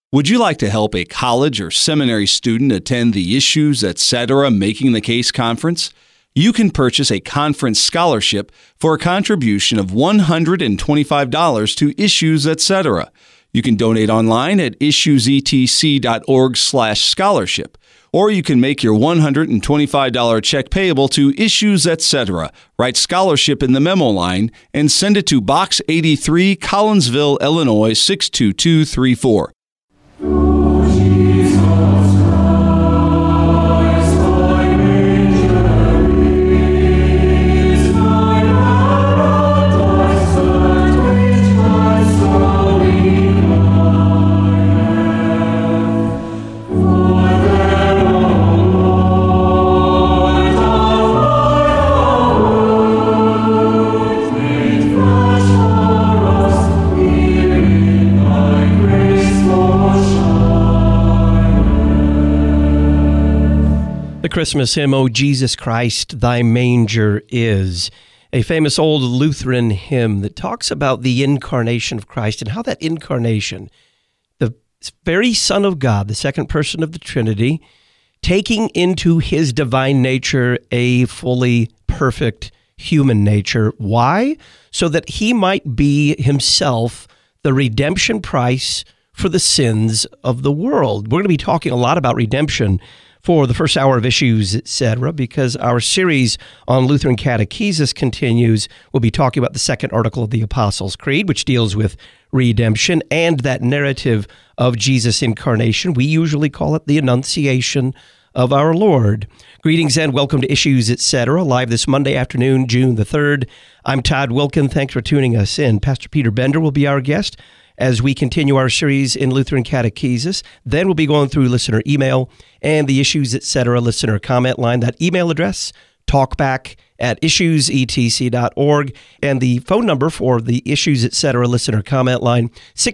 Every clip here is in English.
Would you like to help a college or seminary student attend the Issues, Etc. Making the Case conference? You can purchase a conference scholarship for a contribution of $125 to Issues, Etc. You can donate online at issuesetc.org/scholarship, or you can make your $125 check payable to Issues, Etc. Write scholarship in the memo line and send it to Box 83, Collinsville, Illinois 62234. The Christmas hymn, O Jesus Christ, Thy Manger Is, a famous old Lutheran hymn that talks about the incarnation of Christ and how that incarnation, the very Son of God, the second person of the Trinity, taking into his divine nature a fully perfect human nature. Why? So that he might be himself the redemption price for the sins of the world. We're going to be talking a lot about redemption for the first hour of Issues, Etc., because our series on Lutheran catechesis continues. We'll be talking about the second article of the Apostles' Creed, which deals with redemption and that narrative of Jesus' incarnation. We usually call it the Annunciation of our Lord. Greetings and welcome to Issues, Etc., live this Monday afternoon, June the 3rd. I'm Todd Wilkin. Thanks for tuning us in. Pastor Peter Bender will be our guest as we continue our series in Lutheran catechesis. Then we'll be going through listener email and the Issues, Etc. listener comment line. That email address, talkback@issuesetc.org, and the phone number for the Issues, Etc. listener comment line,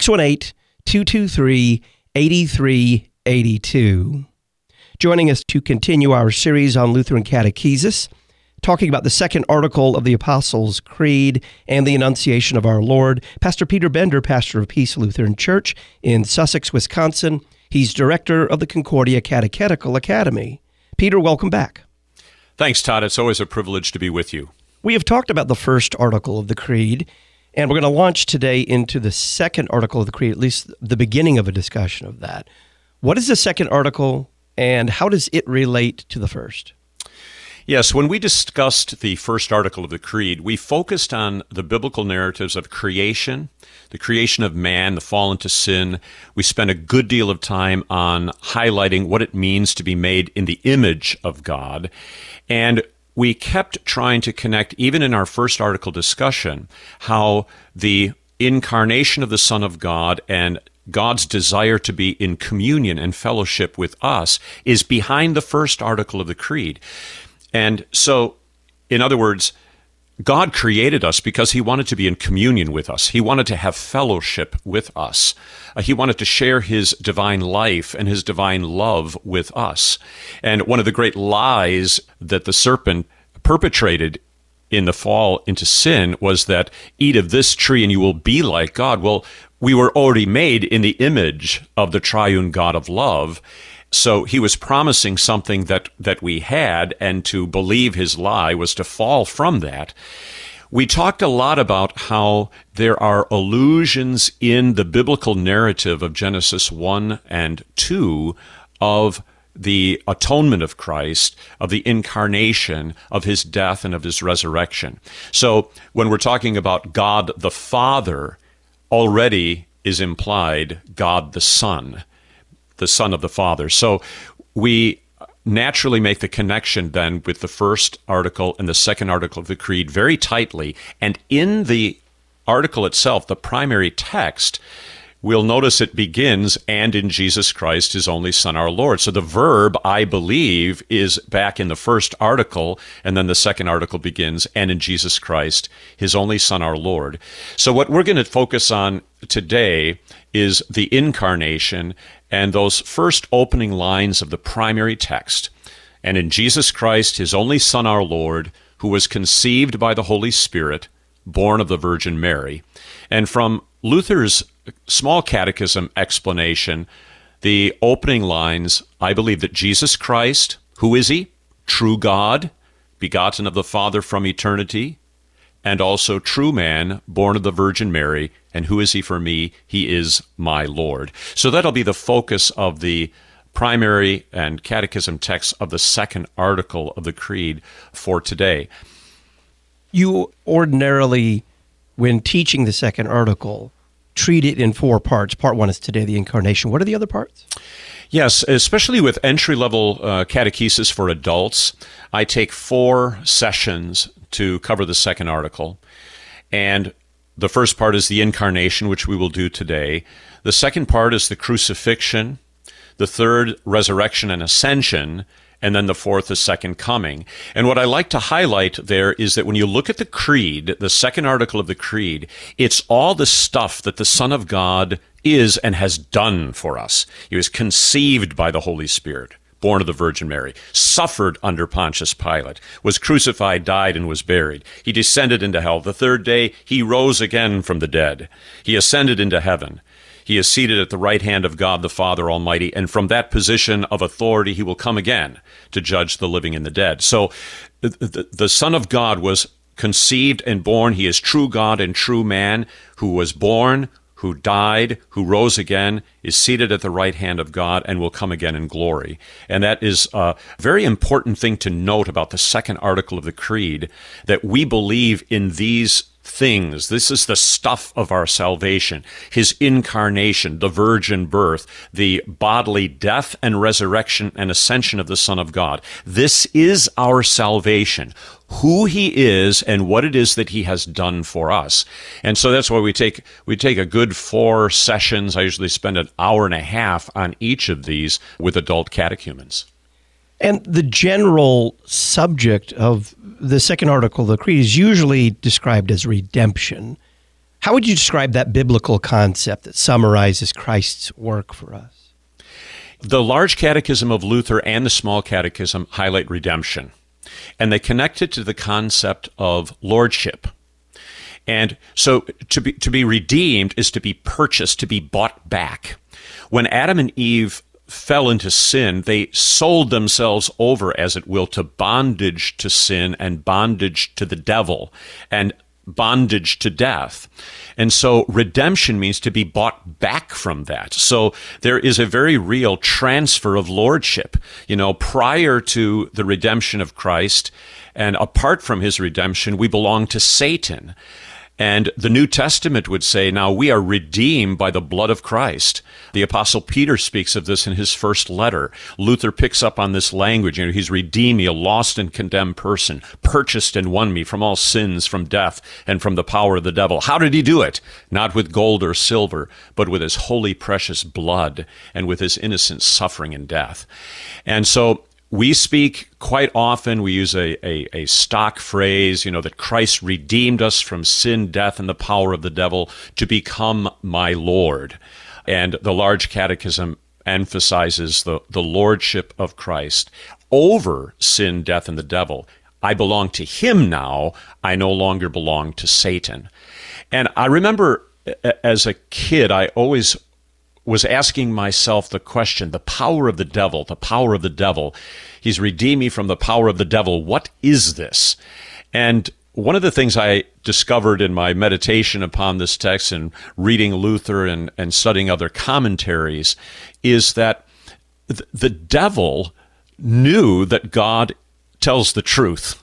618-223-8382. Joining us to continue our series on Lutheran catechesis, talking about the second article of the Apostles' Creed and the Annunciation of our Lord, Pastor Peter Bender, pastor of Peace Lutheran Church in Sussex, Wisconsin. He's director of the Concordia Catechetical Academy. Peter, welcome back. Thanks, Todd. It's always a privilege to be with you. We have talked about the first article of the Creed, and we're going to launch today into the second article of the Creed, at least the beginning of a discussion of that. What is the second article, and how does it relate to the first? Yes, when we discussed the first article of the Creed, we focused on the biblical narratives of creation, the creation of man, the fall into sin. We spent a good deal of time on highlighting what it means to be made in the image of God. And we kept trying to connect, even in our first article discussion, how the incarnation of the Son of God and God's desire to be in communion and fellowship with us is behind the first article of the Creed. And so, in other words, God created us because he wanted to be in communion with us. He wanted to have fellowship with us. He wanted to share his divine life and his divine love with us. And one of the great lies that the serpent perpetrated in the fall into sin was that eat of this tree and you will be like God. Well, we were already made in the image of the triune God of love. So he was promising something that we had, and to believe his lie was to fall from that. We talked a lot about how there are allusions in the biblical narrative of Genesis 1 and 2 of the atonement of Christ, of the incarnation, of his death, and of his resurrection. So when we're talking about God the Father, already is implied God the Son of the Father. So we naturally make the connection then with the first article and the second article of the Creed very tightly. And in the article itself, the primary text, we'll notice it begins, and in Jesus Christ, his only Son, our Lord. So the verb, I believe, is back in the first article, and then the second article begins, and in Jesus Christ, his only Son, our Lord. So what we're going to focus on today is the incarnation and those first opening lines of the primary text. And in Jesus Christ, his only Son, our Lord, who was conceived by the Holy Spirit, born of the Virgin Mary. And from Luther's small catechism explanation, the opening lines, I believe that Jesus Christ, who is he? True God, begotten of the Father from eternity, and also true man, born of the Virgin Mary. And who is he for me? He is my Lord. So that'll be the focus of the primary and catechism text of the second article of the Creed for today. You ordinarily, when teaching the second article, treat it in 4 parts. Part 1 is today, the Incarnation. What are the other parts? Yes, especially with entry-level catechesis for adults, I take 4 sessions to cover the second article. And the first part is the Incarnation, which we will do today. The second part is the Crucifixion. The third, Resurrection and Ascension. And then the fourth, the Second Coming. And what I like to highlight there is that when you look at the Creed, the second article of the Creed, it's all the stuff that the Son of God is and has done for us. He was conceived by the Holy Spirit, born of the Virgin Mary, suffered under Pontius Pilate, was crucified, died, and was buried. He descended into hell. The third day, he rose again from the dead. He ascended into heaven. He is seated at the right hand of God the Father Almighty, and from that position of authority he will come again to judge the living and the dead. So the Son of God was conceived and born. He is true God and true man, who was born, who died, who rose again, is seated at the right hand of God, and will come again in glory. And that is a very important thing to note about the second article of the Creed, that we believe in these things. This is the stuff of our salvation. His incarnation, the virgin birth, the bodily death and resurrection and ascension of the Son of God. This is our salvation, who he is and what it is that he has done for us. And so that's why we take a good 4 sessions. I usually spend an hour and a half on each of these with adult catechumens. And the general subject of the second article of the Creed is usually described as redemption. How would you describe that biblical concept that summarizes Christ's work for us? The large catechism of Luther and the small catechism highlight redemption, and they connect it to the concept of lordship. And so to be redeemed is to be purchased, to be bought back. When Adam and Eve fell into sin, they sold themselves over, as it will, to bondage to sin and bondage to the devil and bondage to death. And so redemption means to be bought back from that. So there is a very real transfer of lordship. Prior to the redemption of Christ and apart from his redemption, we belong to Satan. And the New Testament would say, now we are redeemed by the blood of Christ. The Apostle Peter speaks of this in his first letter. Luther picks up on this language. He's redeemed me, a lost and condemned person, purchased and won me from all sins, from death, and from the power of the devil. How did he do it? Not with gold or silver, but with his holy, precious blood and with his innocent suffering and death. And so we speak quite often, we use a stock phrase, that Christ redeemed us from sin, death, and the power of the devil to become my Lord. And the large catechism emphasizes the lordship of Christ over sin, death, and the devil. I belong to him now. I no longer belong to Satan. And I remember as a kid, I always was asking myself the question, the power of the devil, the power of the devil. He's redeemed me from the power of the devil. What is this? And one of the things I discovered in my meditation upon this text and reading Luther and studying other commentaries is that the devil knew that God tells the truth.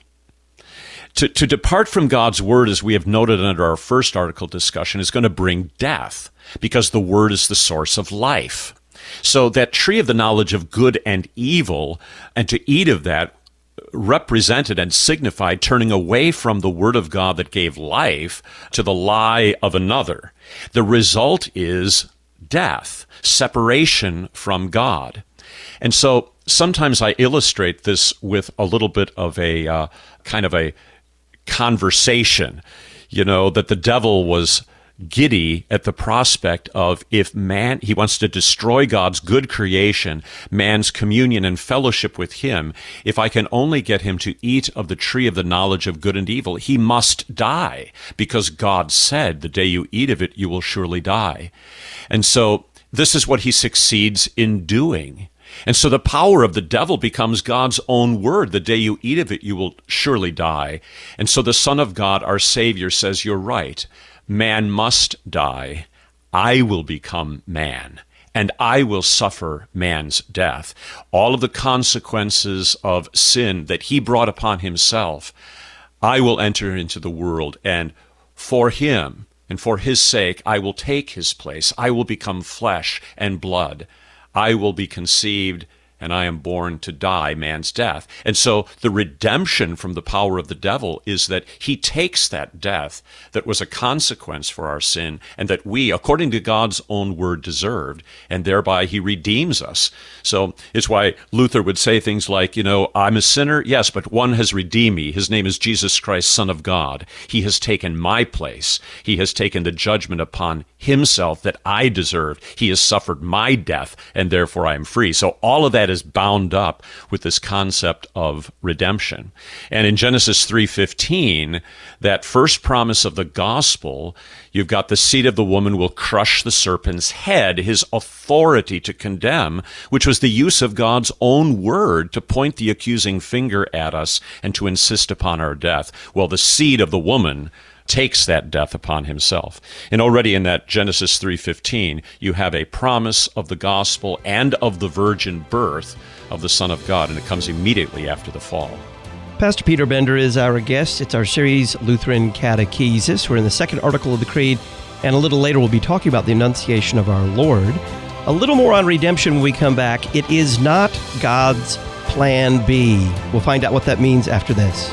To depart from God's word, as we have noted under our first article discussion, is going to bring death, because the word is the source of life. So that tree of the knowledge of good and evil, and to eat of that, represented and signified turning away from the word of God that gave life to the lie of another. The result is death, separation from God. And so sometimes I illustrate this with a little bit of a kind of a conversation, that the devil was giddy at the prospect of, if man, he wants to destroy God's good creation, man's communion and fellowship with him, if I can only get him to eat of the tree of the knowledge of good and evil, he must die, because God said, the day you eat of it, you will surely die. And so this is what he succeeds in doing. And so the power of the devil becomes God's own word. The day you eat of it, you will surely die. And so the Son of God, our Savior, says, you're right. Man must die. I will become man, and I will suffer man's death. All of the consequences of sin that he brought upon himself, I will enter into the world, and for him and for his sake, I will take his place. I will become flesh and blood. I will be conceived, and I am born to die man's death. And so the redemption from the power of the devil is that he takes that death that was a consequence for our sin and that we, according to God's own word, deserved, and thereby he redeems us. So it's why Luther would say things like, I'm a sinner, yes, but one has redeemed me. His name is Jesus Christ, Son of God. He has taken my place. He has taken the judgment upon himself that I deserved. He has suffered my death, and therefore I am free. So all of that is bound up with this concept of redemption. And in Genesis 3:15, that first promise of the gospel, you've got the seed of the woman will crush the serpent's head, his authority to condemn, which was the use of God's own word to point the accusing finger at us and to insist upon our death. Well, the seed of the woman takes that death upon himself. And already in that Genesis 3:15, you have a promise of the gospel and of the virgin birth of the Son of God, and it comes immediately after the fall. Pastor Peter Bender is our guest. It's our series, Lutheran Catechesis. We're in the second article of the Creed, and a little later we'll be talking about the Annunciation of our Lord. A little more on redemption when we come back. It is not God's plan B. We'll find out what that means after this.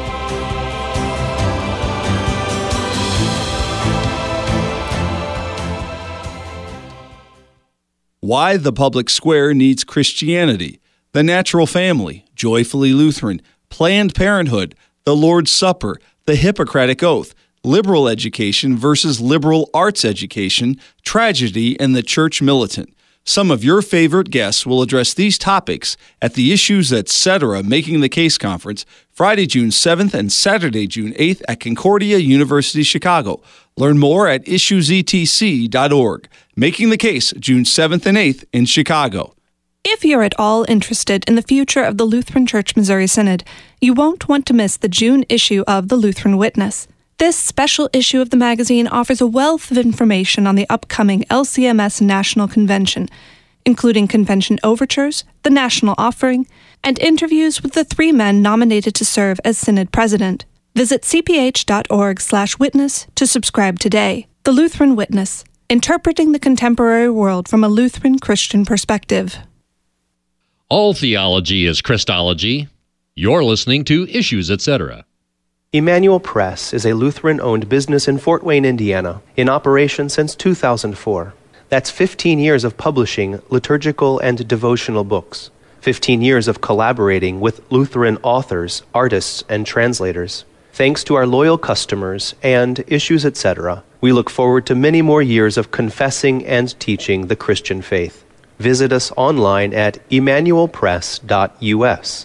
Why the Public Square Needs Christianity, The Natural Family, Joyfully Lutheran, Planned Parenthood, the Lord's Supper, the Hippocratic Oath, liberal education versus liberal arts education, tragedy, and the church militant. Some of your favorite guests will address these topics at the Issues Etc. Making the Case Conference, Friday, June 7th and Saturday, June 8th at Concordia University, Chicago. Learn more at issuesetc.org. Making the Case, June 7th and 8th in Chicago. If you're at all interested in the future of the Lutheran Church Missouri Synod, you won't want to miss the June issue of the Lutheran Witness. This special issue of the magazine offers a wealth of information on the upcoming LCMS National Convention, including convention overtures, the national offering, and interviews with the 3 men nominated to serve as Synod President. Visit cph.org/witness to subscribe today. The Lutheran Witness, interpreting the contemporary world from a Lutheran Christian perspective. All theology is Christology. You're listening to Issues Etc. Emmanuel Press is a Lutheran-owned business in Fort Wayne, Indiana, in operation since 2004. That's 15 years of publishing liturgical and devotional books, 15 years of collaborating with Lutheran authors, artists, and translators. Thanks to our loyal customers and Issues Etc., we look forward to many more years of confessing and teaching the Christian faith. Visit us online at emmanuelpress.us.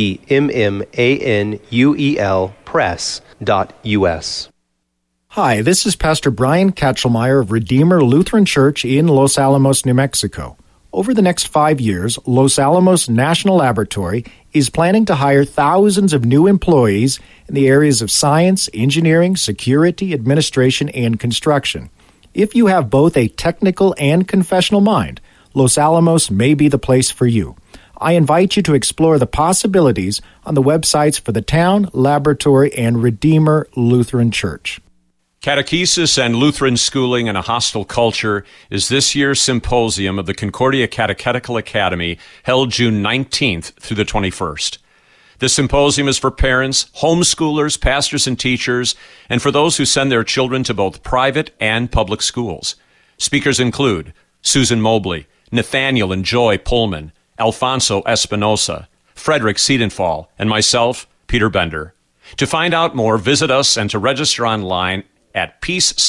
EMMANUEL press.us. Hi, this is Pastor Brian Katchelmeyer of Redeemer Lutheran Church in Los Alamos, New Mexico. Over the next 5 years, Los Alamos National Laboratory is planning to hire thousands of new employees in the areas of science, engineering, security, administration, and construction. If you have both a technical and confessional mind, Los Alamos may be the place for you. I invite you to explore the possibilities on the websites for the town, laboratory, and Redeemer Lutheran Church. Catechesis and Lutheran Schooling in a Hostile Culture is this year's symposium of the Concordia Catechetical Academy, held June 19th through the 21st. This symposium is for parents, homeschoolers, pastors and teachers, and for those who send their children to both private and public schools. Speakers include Susan Mobley, Nathaniel and Joy Pullman, Alfonso Espinosa, Frederick Siedenfall, and myself, Peter Bender. To find out more, visit us and to register online at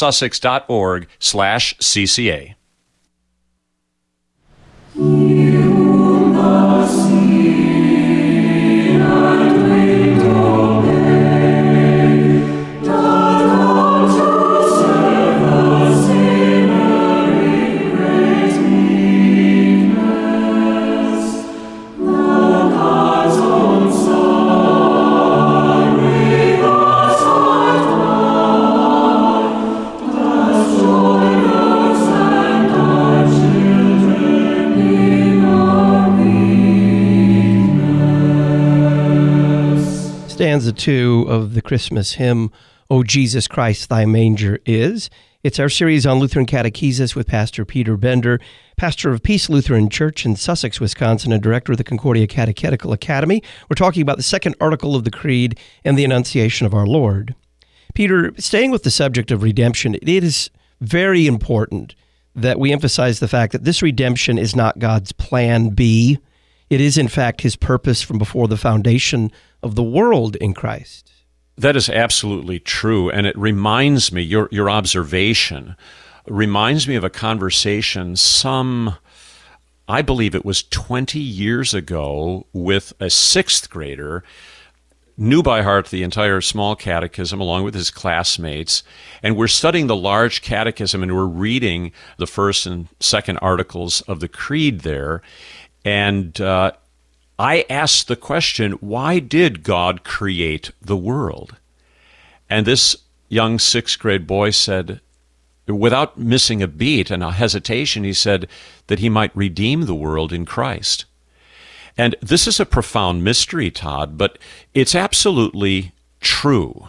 peacesussex.org/CCA. Stanza 2 of the Christmas hymn, O Jesus Christ, Thy Manger Is. It's our series on Lutheran Catechesis with Pastor Peter Bender, pastor of Peace Lutheran Church in Sussex, Wisconsin, and director of the Concordia Catechetical Academy. We're talking about the second article of the Creed and the Annunciation of our Lord. Peter, staying with the subject of redemption, it is very important that we emphasize the fact that this redemption is not God's plan B. It is, in fact, his purpose from before the foundation of the world in Christ. That is absolutely true, and it reminds me, your observation reminds me of a conversation I believe it was 20 years ago, with a sixth grader, knew by heart the entire small catechism along with his classmates, and we're studying the large catechism, and we're reading the first and second articles of the Creed there, and I asked the question, why did God create the world? And this young sixth grade boy said, without missing a beat and a hesitation, he said that he might redeem the world in Christ. And this is a profound mystery, Todd, but it's absolutely true.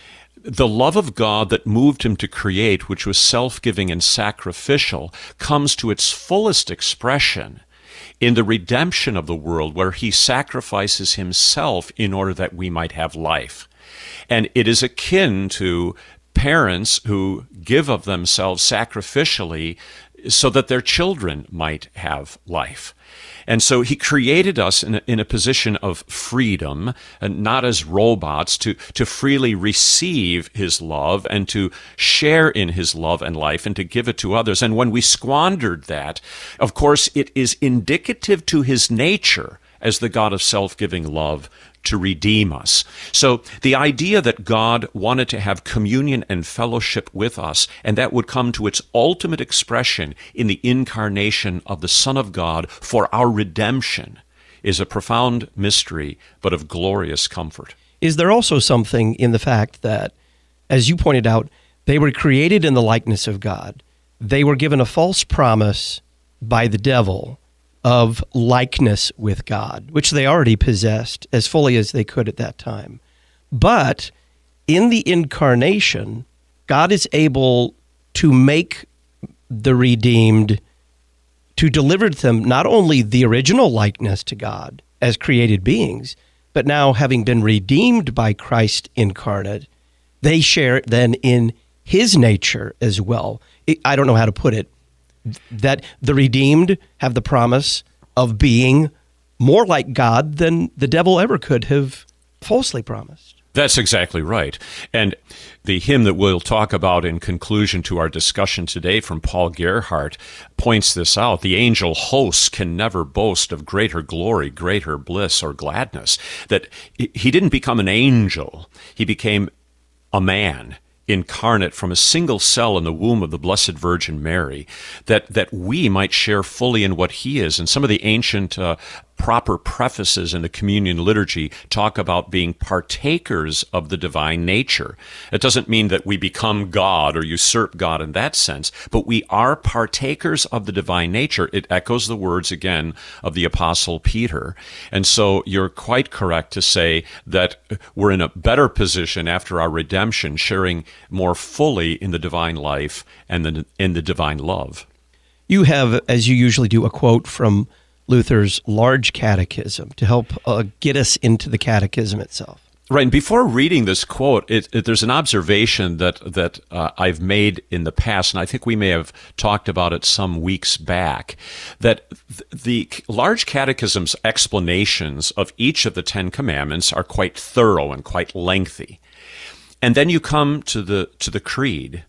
The love of God that moved him to create, which was self-giving and sacrificial, comes to its fullest expression in the redemption of the world, where he sacrifices himself in order that we might have life. And it is akin to parents who give of themselves sacrificially so that their children might have life. And so he created us in a position of freedom, and not as robots, to freely receive his love and to share in his love and life and to give it to others. And when we squandered that, of course, it is indicative to his nature as the God of self-giving love to redeem us. So the idea that God wanted to have communion and fellowship with us, and that would come to its ultimate expression in the incarnation of the Son of God for our redemption, is a profound mystery, but of glorious comfort. Is there also something in the fact that, as you pointed out, they were created in the likeness of God? They were given a false promise by the devil of likeness with God, which they already possessed as fully as they could at that time. But in the incarnation, God is able to make the redeemed, to deliver to them not only the original likeness to God as created beings, but now having been redeemed by Christ incarnate, they share then in his nature as well. I don't know how to put it, that the redeemed have the promise of being more like God than the devil ever could have falsely promised. That's exactly right. And the hymn that we'll talk about in conclusion to our discussion today from Paul Gerhardt points this out. The angel hosts can never boast of greater glory, greater bliss, or gladness. That he didn't become an angel. He became a man, incarnate from a single cell in the womb of the Blessed Virgin Mary, that we might share fully in what he is. And some of the ancient proper prefaces in the communion liturgy talk about being partakers of the divine nature. It doesn't mean that we become God or usurp God in that sense, but we are partakers of the divine nature. It echoes the words again of the Apostle Peter. And so you're quite correct to say that we're in a better position after our redemption, sharing more fully in the divine life and in the divine love. You have, as you usually do, a quote from Luther's Large Catechism to help get us into the catechism itself. Right, and before reading this quote, there's an observation that I've made in the past, and I think we may have talked about it some weeks back, that the Large Catechism's explanations of each of the Ten Commandments are quite thorough and quite lengthy. And then you come to the creed,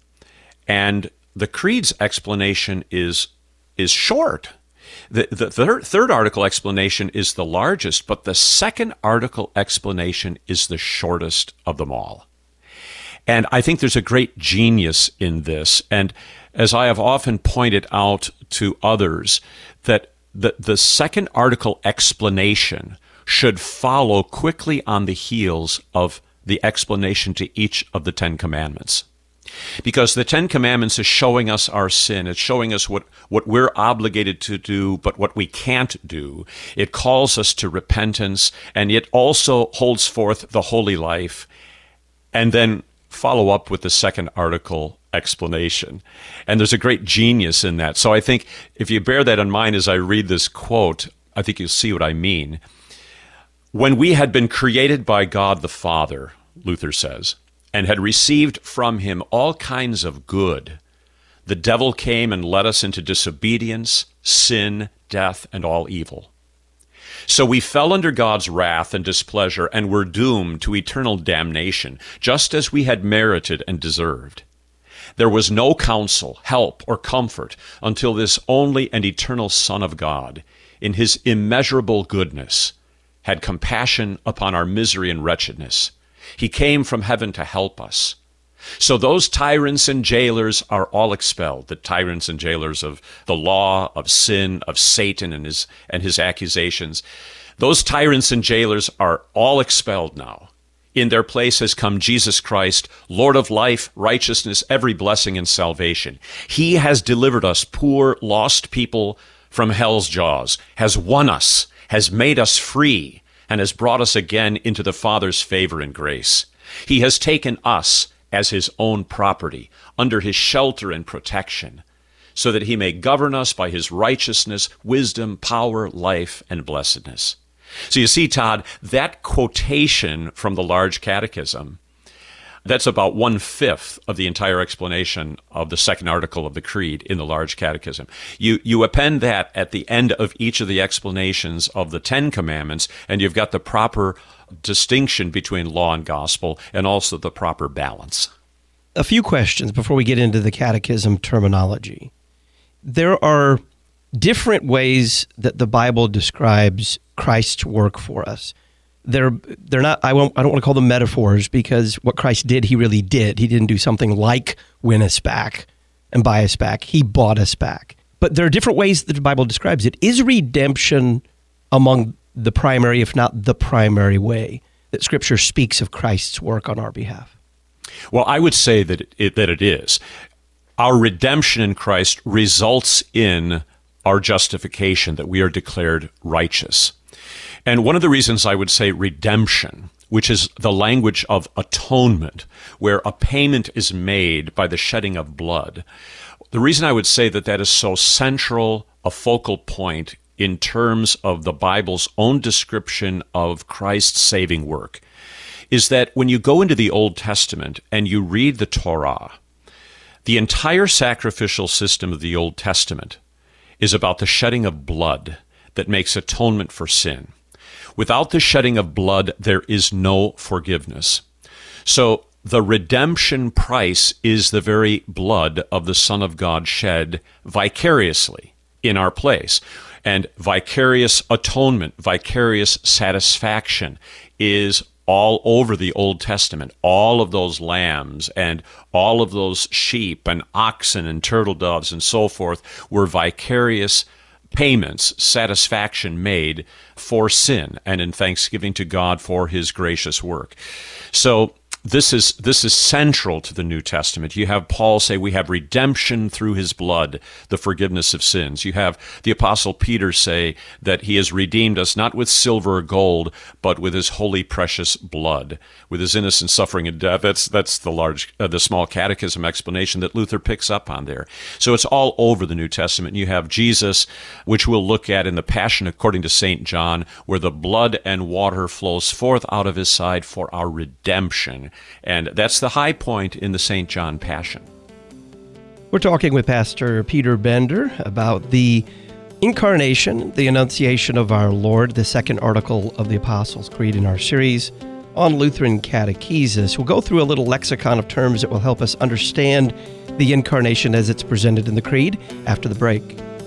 and the creed's explanation is short. The third article explanation is the largest, but the second article explanation is the shortest of them all. And I think there's a great genius in this. And as I have often pointed out to others, that the second article explanation should follow quickly on the heels of the explanation to each of the Ten Commandments. Because the Ten Commandments is showing us our sin. It's showing us what we're obligated to do, but what we can't do. It calls us to repentance, and it also holds forth the holy life. And then follow up with the second article explanation. And there's a great genius in that. So I think if you bear that in mind as I read this quote, I think you'll see what I mean. When we had been created by God the Father, Luther says, and had received from him all kinds of good, the devil came and led us into disobedience, sin, death, and all evil. So we fell under God's wrath and displeasure and were doomed to eternal damnation, just as we had merited and deserved. There was no counsel, help, or comfort until this only and eternal Son of God, in his immeasurable goodness, had compassion upon our misery and wretchedness. He came from heaven to help us. So those tyrants and jailers are all expelled, the tyrants and jailers of the law, of sin, of Satan and his accusations. Those tyrants and jailers are all expelled now. In their place has come Jesus Christ, Lord of life, righteousness, every blessing and salvation. He has delivered us, poor, lost people, from hell's jaws, has won us, has made us free, and has brought us again into the Father's favor and grace. He has taken us as his own property, under his shelter and protection, so that he may govern us by his righteousness, wisdom, power, life, and blessedness. So you see, Todd, that quotation from the Large Catechism, that's about 1/5 of the entire explanation of the second article of the Creed in the Large Catechism. You append that at the end of each of the explanations of the Ten Commandments, and you've got the proper distinction between law and gospel, and also the proper balance. A few questions before we get into the catechism terminology. There are different ways that the Bible describes Christ's work for us. They're not. I don't want to call them metaphors, because what Christ did, he really did. He didn't do something like win us back and buy us back. He bought us back. But there are different ways that the Bible describes it. Is redemption among the primary, if not the primary way that Scripture speaks of Christ's work on our behalf? Well, I would say that it is. Our redemption in Christ results in our justification, that we are declared righteous. And one of the reasons I would say redemption, which is the language of atonement, where a payment is made by the shedding of blood, the reason I would say that is so central a focal point in terms of the Bible's own description of Christ's saving work is that when you go into the Old Testament and you read the Torah, the entire sacrificial system of the Old Testament is about the shedding of blood that makes atonement for sin. Without the shedding of blood, there is no forgiveness. So the redemption price is the very blood of the Son of God shed vicariously in our place. And vicarious atonement, vicarious satisfaction is all over the Old Testament. All of those lambs and all of those sheep and oxen and turtle doves and so forth were vicarious payments, satisfaction made for sin and in thanksgiving to God for his gracious work. So this is central to the New Testament. You have Paul say we have redemption through his blood, the forgiveness of sins. You have the Apostle Peter say that he has redeemed us not with silver or gold, but with his holy precious blood, with his innocent suffering and death. That's the small catechism explanation that Luther picks up on there. So it's all over the New Testament. You have Jesus, which we'll look at in the Passion according to St. John, where the blood and water flows forth out of his side for our redemption. And that's the high point in the St. John Passion. We're talking with Pastor Peter Bender about the Incarnation, the Annunciation of our Lord, the second article of the Apostles' Creed in our series on Lutheran Catechesis. We'll go through a little lexicon of terms that will help us understand the Incarnation as it's presented in the Creed after the break.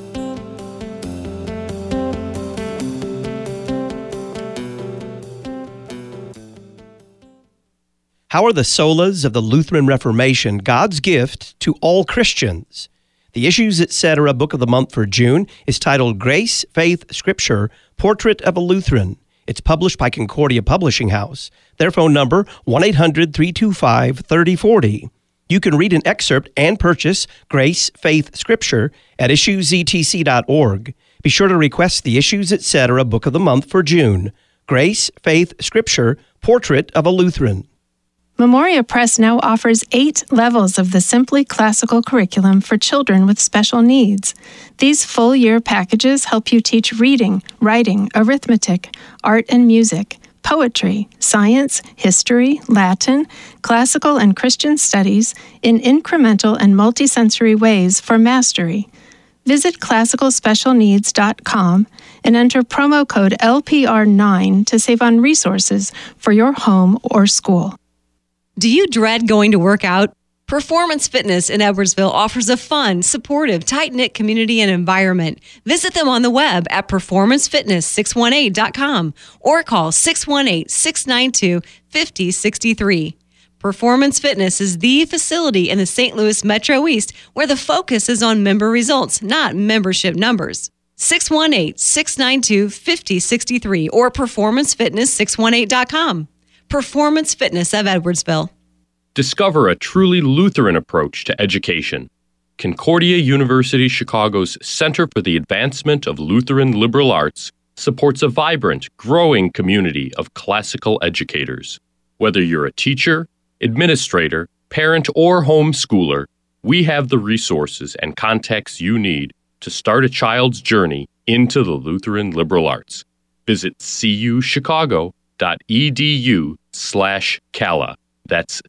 How are the solas of the Lutheran Reformation God's gift to all Christians? The Issues, Etc. Book of the Month for June is titled Grace, Faith, Scripture, Portrait of a Lutheran. It's published by Concordia Publishing House. Their phone number, 1-800-325-3040. You can read an excerpt and purchase Grace, Faith, Scripture at issuesetc.org. Be sure to request the Issues, Etc. Book of the Month for June. Grace, Faith, Scripture, Portrait of a Lutheran. Memoria Press now offers 8 levels of the Simply Classical curriculum for children with special needs. These full-year packages help you teach reading, writing, arithmetic, art and music, poetry, science, history, Latin, classical and Christian studies in incremental and multisensory ways for mastery. Visit classicalspecialneeds.com and enter promo code LPR9 to save on resources for your home or school. Do you dread going to work out? Performance Fitness in Edwardsville offers a fun, supportive, tight-knit community and environment. Visit them on the web at performancefitness618.com or call 618-692-5063. Performance Fitness is the facility in the St. Louis Metro East where the focus is on member results, not membership numbers. 618-692-5063 or performancefitness618.com. Performance Fitness of Edwardsville. Discover a truly Lutheran approach to education. Concordia University Chicago's Center for the Advancement of Lutheran Liberal Arts supports a vibrant, growing community of classical educators. Whether you're a teacher, administrator, parent, or homeschooler, we have the resources and contacts you need to start a child's journey into the Lutheran liberal arts. Visit cuchicago.edu/CALA. That's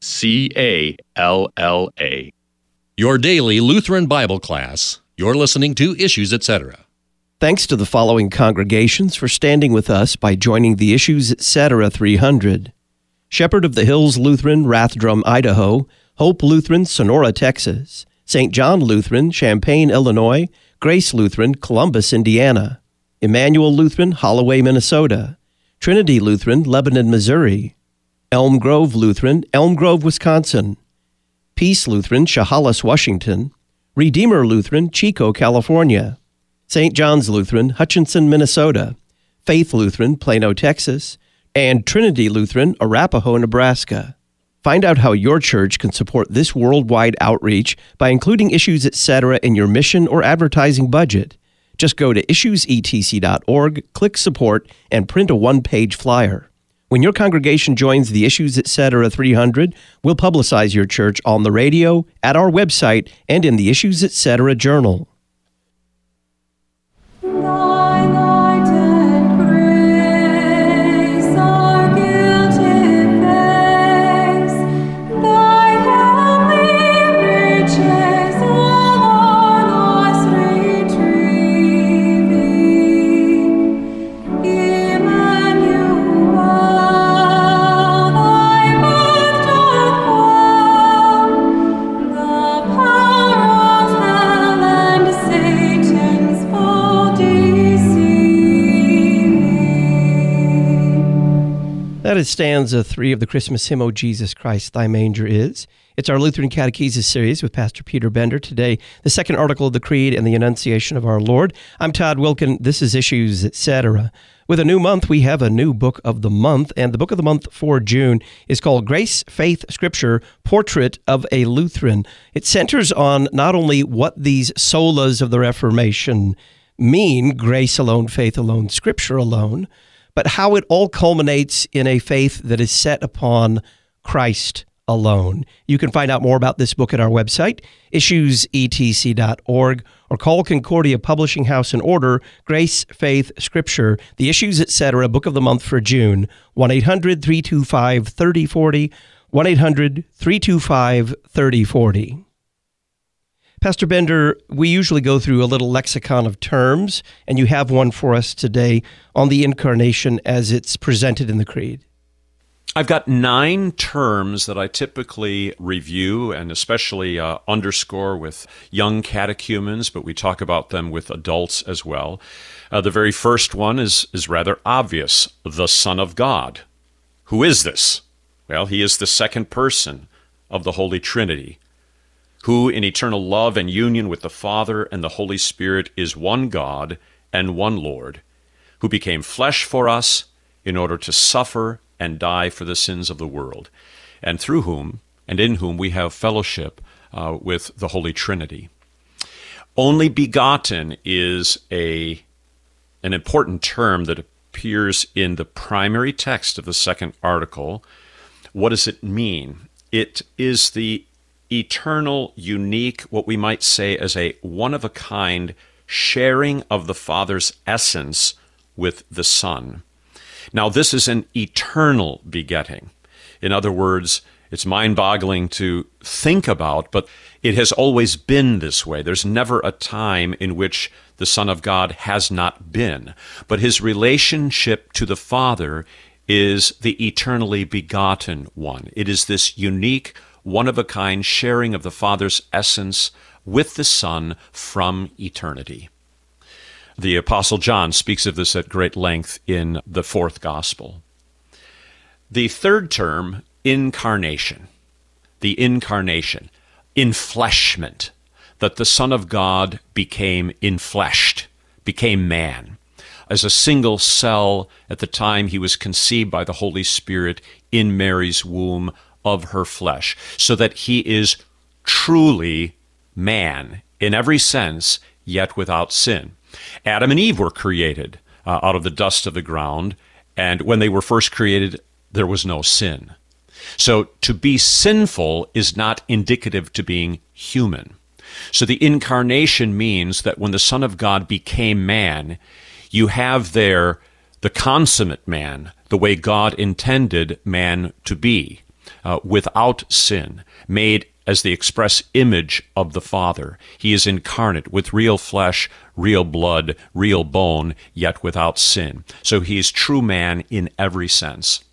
CALLA. Your daily Lutheran Bible class. You're listening to Issues, Etc. Thanks to the following congregations for standing with us by joining the Issues, Etc. 300. Shepherd of the Hills Lutheran, Rathdrum, Idaho. Hope Lutheran, Sonora, Texas. St. John Lutheran, Champaign, Illinois. Grace Lutheran, Columbus, Indiana. Emmanuel Lutheran, Holloway, Minnesota. Trinity Lutheran, Lebanon, Missouri. Elm Grove Lutheran, Elm Grove, Wisconsin. Peace Lutheran, Chehalis, Washington. Redeemer Lutheran, Chico, California. St. John's Lutheran, Hutchinson, Minnesota. Faith Lutheran, Plano, Texas. And Trinity Lutheran, Arapahoe, Nebraska. Find out how your church can support this worldwide outreach by including Issues, Etc. in your mission or advertising budget. Just go to issuesetc.org, click Support, and print a one-page flyer. When your congregation joins the Issues, Etc. 300, we'll publicize your church on the radio, at our website, and in the Issues, Etc. journal. That is stanza 3 of the Christmas hymn, O Jesus Christ, Thy Manger Is. It's our Lutheran Catechesis series with Pastor Peter Bender. Today, the second article of the Creed and the Annunciation of our Lord. I'm Todd Wilkin. This is Issues, Etc. With a new month, we have a new book of the month, and the book of the month for June is called Grace, Faith, Scripture, Portrait of a Lutheran. It centers on not only what these solas of the Reformation mean, grace alone, faith alone, Scripture alone, but how it all culminates in a faith that is set upon Christ alone. You can find out more about this book at our website, issuesetc.org, or call Concordia Publishing House and order Grace, Faith, Scripture, the Issues, Etc. Book of the Month for June, 1-800-325-3040, 1-800-325-3040. Pastor Bender, we usually go through a little lexicon of terms, and you have one for us today on the Incarnation as it's presented in the Creed. I've got 9 terms that I typically review and especially underscore with young catechumens, but we talk about them with adults as well. The very first one is rather obvious, the Son of God. Who is this? Well, he is the second person of the Holy Trinity, who in eternal love and union with the Father and the Holy Spirit is one God and one Lord, who became flesh for us in order to suffer and die for the sins of the world, and through whom and in whom we have fellowship with the Holy Trinity. Only begotten is an important term that appears in the primary text of the second article. What does it mean? It is the eternal, unique, what we might say as a one-of-a-kind sharing of the Father's essence with the Son. Now, this is an eternal begetting. In other words, it's mind-boggling to think about, but it has always been this way. There's never a time in which the Son of God has not been. But his relationship to the Father is the eternally begotten one. It is this unique, one-of-a-kind sharing of the Father's essence with the Son from eternity. The Apostle John speaks of this at great length in the fourth Gospel. The third term, incarnation. The incarnation, enfleshment, that the Son of God became enfleshed, became man. As a single cell at the time he was conceived by the Holy Spirit in Mary's womb of her flesh, so that he is truly man in every sense, yet without sin. Adam and Eve were created out of the dust of the ground, and when they were first created, there was no sin. So to be sinful is not indicative to being human. So the incarnation means that when the Son of God became man, you have there the consummate man, the way God intended man to be, without sin, made as the express image of the Father. He is incarnate with real flesh, real blood, real bone, yet without sin. So he is true man in every sense.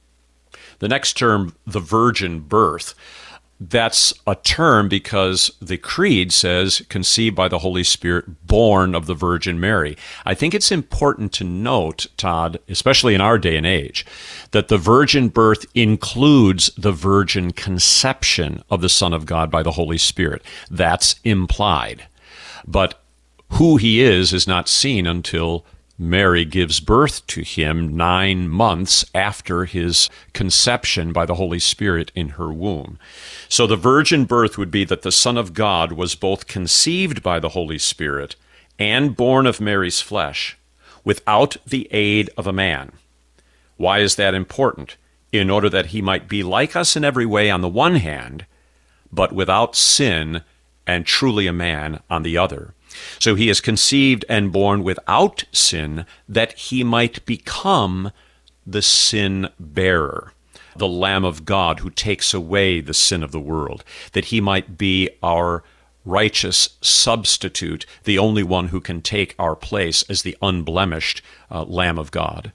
The next term, the virgin birth, that's a term because the Creed says, conceived by the Holy Spirit, born of the Virgin Mary. I think it's important to note, Todd, especially in our day and age, that the virgin birth includes the virgin conception of the Son of God by the Holy Spirit. That's implied. But who he is not seen until Mary gives birth to him 9 months after his conception by the Holy Spirit in her womb. So the virgin birth would be that the Son of God was both conceived by the Holy Spirit and born of Mary's flesh without the aid of a man. Why is that important? In order that he might be like us in every way on the one hand, but without sin and truly a man on the other. So he is conceived and born without sin, that he might become the sin bearer, the Lamb of God who takes away the sin of the world, that he might be our righteous substitute, the only one who can take our place as the unblemished Lamb of God.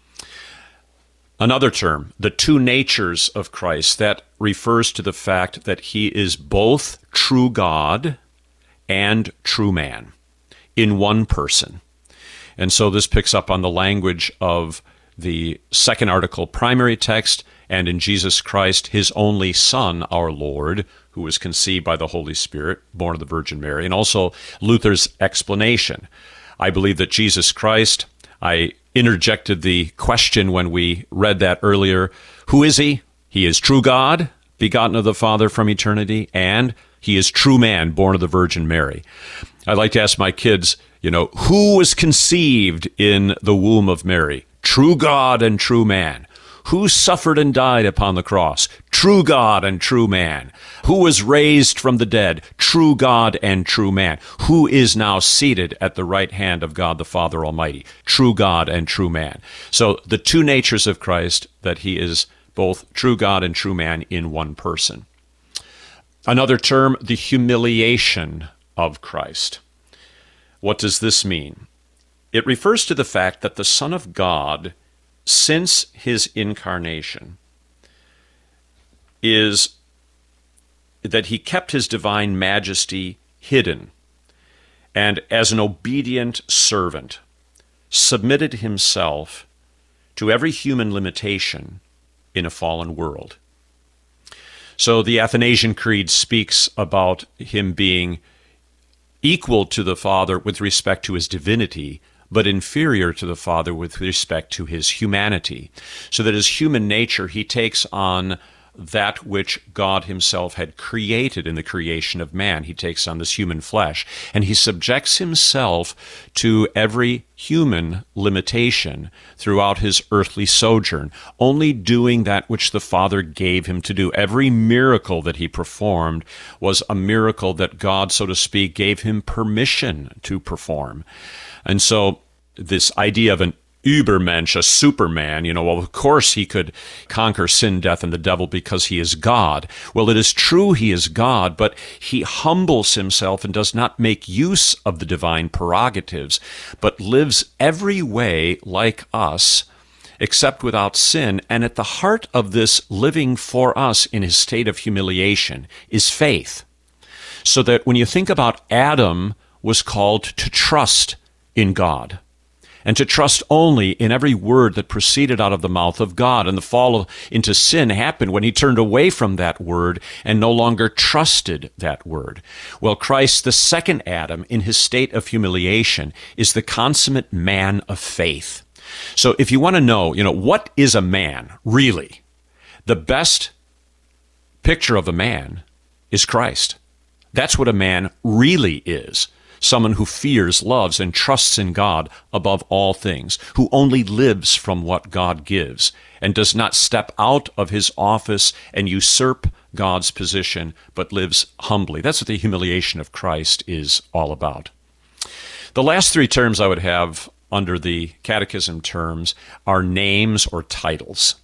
Another term, the two natures of Christ, that refers to the fact that he is both true God and true man in one person. And so this picks up on the language of the second article primary text, and in Jesus Christ, his only Son, our Lord, who was conceived by the Holy Spirit, born of the Virgin Mary, and also Luther's explanation. I believe that Jesus Christ, I interjected the question when we read that earlier, who is he? He is true God, begotten of the Father from eternity, and he is true man, born of the Virgin Mary. I'd like to ask my kids, who was conceived in the womb of Mary? True God and true man. Who suffered and died upon the cross? True God and true man. Who was raised from the dead? True God and true man. Who is now seated at the right hand of God the Father Almighty? True God and true man. So the two natures of Christ, that he is both true God and true man in one person. Another term, the humiliation of Christ. What does this mean? It refers to the fact that the Son of God, since his incarnation, is that he kept his divine majesty hidden, and as an obedient servant, submitted himself to every human limitation in a fallen world. So the Athanasian Creed speaks about him being equal to the Father with respect to his divinity, but inferior to the Father with respect to his humanity. So that as human nature, he takes on that which God himself had created in the creation of man. He takes on this human flesh, and he subjects himself to every human limitation throughout his earthly sojourn, only doing that which the Father gave him to do. Every miracle that he performed was a miracle that God, so to speak, gave him permission to perform. And so this idea of an Übermensch, a superman, well, of course he could conquer sin, death, and the devil because he is God. Well, it is true he is God, but he humbles himself and does not make use of the divine prerogatives, but lives every way like us, except without sin. And at the heart of this living for us in his state of humiliation is faith. So that when you think about Adam was called to trust in God, and to trust only in every word that proceeded out of the mouth of God. And the fall into sin happened when he turned away from that word and no longer trusted that word. Well, Christ, the second Adam, in his state of humiliation, is the consummate man of faith. So if you want to know, what is a man, really? The best picture of a man is Christ. That's what a man really is. Someone who fears, loves, and trusts in God above all things, who only lives from what God gives, and does not step out of his office and usurp God's position, but lives humbly. That's what the humiliation of Christ is all about. The last three terms I would have under the Catechism terms are names or titles.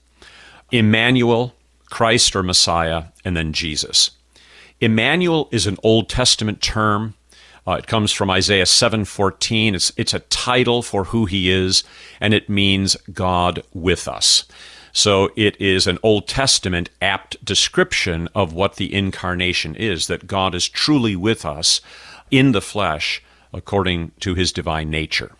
Emmanuel, Christ or Messiah, and then Jesus. Emmanuel is an Old Testament term. It comes from Isaiah 7:14. It's a title for who he is, and it means God with us. So it is an Old Testament apt description of what the incarnation is, that God is truly with us in the flesh according to his divine nature.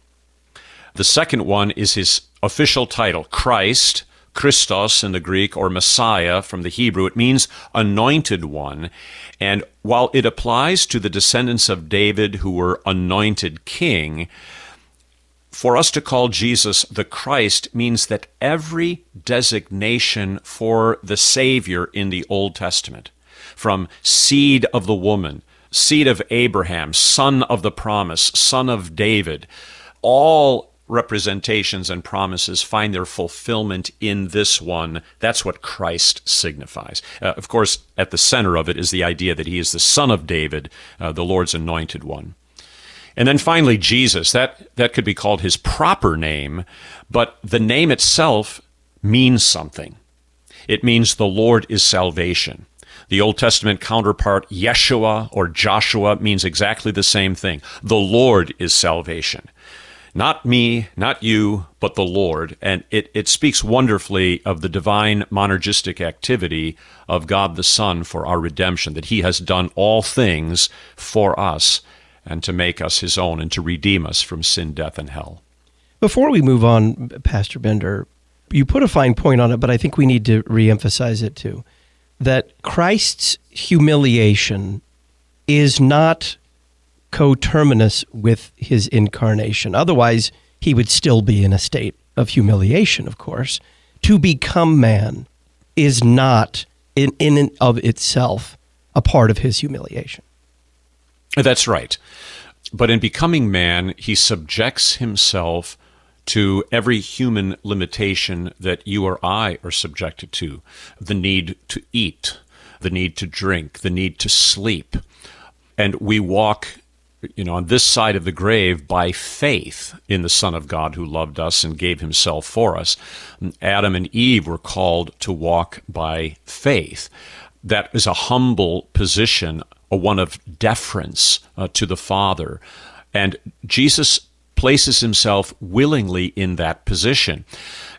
The second one is his official title, Christ, Christos in the Greek, or Messiah from the Hebrew. It means anointed one. And while it applies to the descendants of David who were anointed king, for us to call Jesus the Christ means that every designation for the Savior in the Old Testament, from seed of the woman, seed of Abraham, son of the promise, son of David, all representations and promises find their fulfillment in this one. That's what Christ signifies. Of course, at the center of it is the idea that he is the son of David, the Lord's anointed one. And then finally, Jesus. That could be called his proper name, but the name itself means something. It means the Lord is salvation. The Old Testament counterpart, Yeshua or Joshua, means exactly the same thing. The Lord is salvation. Not me, not you, but the Lord. And it speaks wonderfully of the divine monergistic activity of God the Son for our redemption, that he has done all things for us and to make us his own and to redeem us from sin, death, and hell. Before we move on, Pastor Bender, you put a fine point on it, but I think we need to reemphasize it too, that Christ's humiliation is not coterminous with his incarnation. Otherwise, he would still be in a state of humiliation, of course. To become man is not, in and of itself, a part of his humiliation. That's right. But in becoming man, he subjects himself to every human limitation that you or I are subjected to. The need to eat, the need to drink, the need to sleep. And we walk on this side of the grave by faith in the Son of God who loved us and gave himself for us. Adam and Eve were called to walk by faith. That is a humble position, a one of deference to the Father. And Jesus places himself willingly in that position.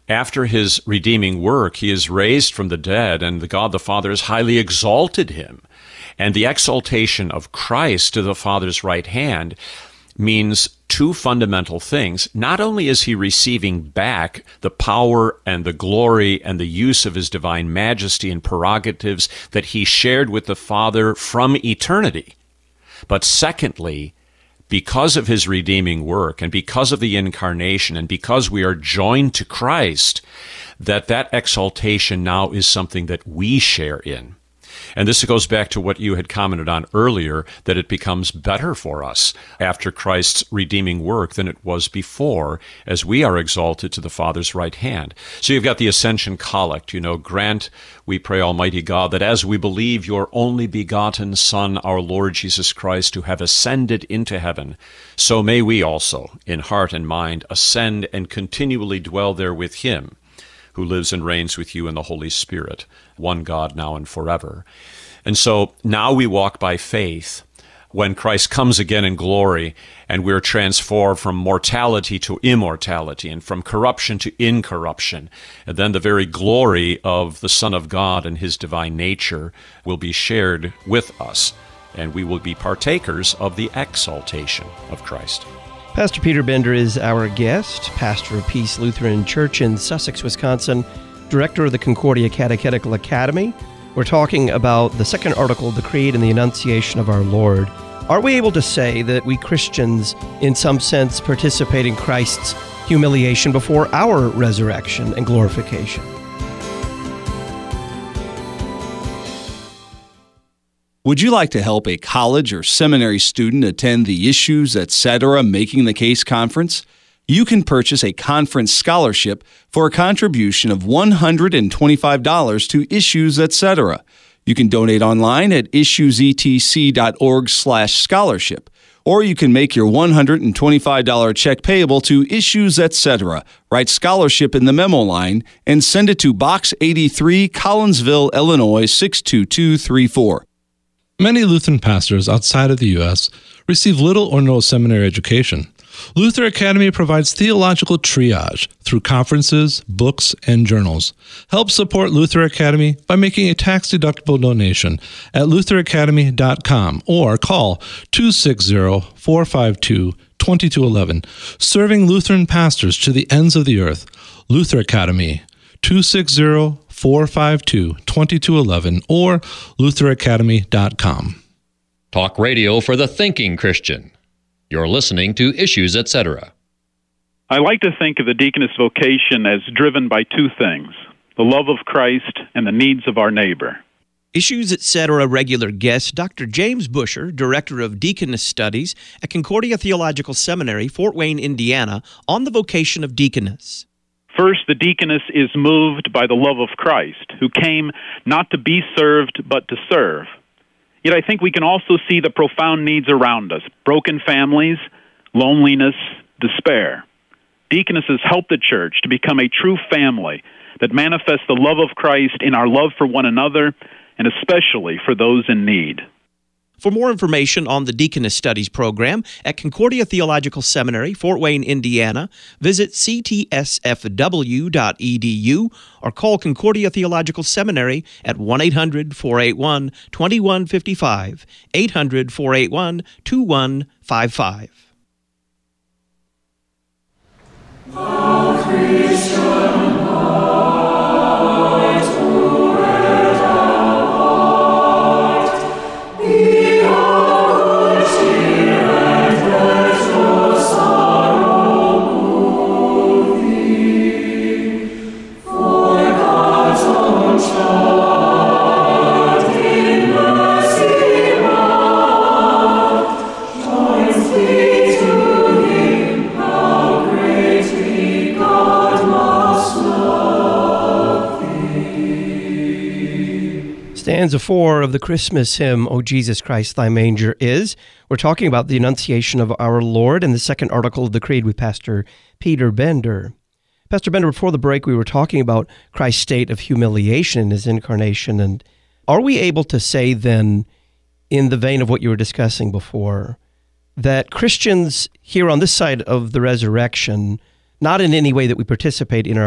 After his redeeming work, he is raised from the dead, and God the Father has highly exalted him. And the exaltation of Christ to the Father's right hand means two fundamental things. Not only is he receiving back the power and the glory and the use of his divine majesty and prerogatives that he shared with the Father from eternity, but secondly, because of his redeeming work and because of the incarnation and because we are joined to Christ, that exaltation now is something that we share in. And this goes back to what you had commented on earlier, that it becomes better for us after Christ's redeeming work than it was before, as we are exalted to the Father's right hand. So you've got the Ascension Collect, grant, we pray, Almighty God, that as we believe your only begotten Son, our Lord Jesus Christ, to have ascended into heaven, so may we also, in heart and mind, ascend and continually dwell there with him, who lives and reigns with you in the Holy Spirit, one God, now and forever. And so now we walk by faith. When Christ comes again in glory, and we're transformed from mortality to immortality, and from corruption to incorruption, and then the very glory of the Son of God and his divine nature will be shared with us, and we will be partakers of the exaltation of Christ. Pastor Peter Bender is our guest, pastor of Peace Lutheran Church in Sussex, Wisconsin, director of the Concordia Catechetical Academy. We're talking about the second article of the Creed and the Annunciation of our Lord. Are we able to say that we Christians, in some sense, participate in Christ's humiliation before our resurrection and glorification? Would you like to help a college or seminary student attend the Issues, Etc. Making the Case conference? You can purchase a conference scholarship for a contribution of $125 to Issues, Etc. You can donate online at issuesetc.org/scholarship, or you can make your $125 check payable to Issues, Etc. Write scholarship in the memo line and send it to Box 83, Collinsville, Illinois 62234. Many Lutheran pastors outside of the U.S. receive little or no seminary education. Luther Academy provides theological triage through conferences, books, and journals. Help support Luther Academy by making a tax-deductible donation at lutheracademy.com or call 260-452-2211. Serving Lutheran pastors to the ends of the earth. Luther Academy, 260-452-2211 or lutheracademy.com. Talk radio for the thinking Christian. You're listening to Issues, Etc. I like to think of the deaconess vocation as driven by two things, the love of Christ and the needs of our neighbor. Issues, Etc. regular guest, Dr. James Busher, Director of Deaconess Studies at Concordia Theological Seminary, Fort Wayne, Indiana, on the vocation of deaconess. First, the deaconess is moved by the love of Christ, who came not to be served, but to serve. Yet I think we can also see the profound needs around us, broken families, loneliness, despair. Deaconesses help the church to become a true family that manifests the love of Christ in our love for one another, and especially for those in need. For more information on the Deaconess Studies program at Concordia Theological Seminary, Fort Wayne, Indiana, visit ctsfw.edu or call Concordia Theological Seminary at 1-800-481-2155, 800-481-2155. Stanza 4 of the Christmas hymn, O Jesus Christ, Thy Manger Is. We're talking about the Annunciation of our Lord and the second article of the Creed with Pastor Peter Bender. Pastor Bender, before the break, we were talking about Christ's state of humiliation in his incarnation. And are we able to say then, in the vein of what you were discussing before, that Christians here on this side of the resurrection, not in any way that we participate in our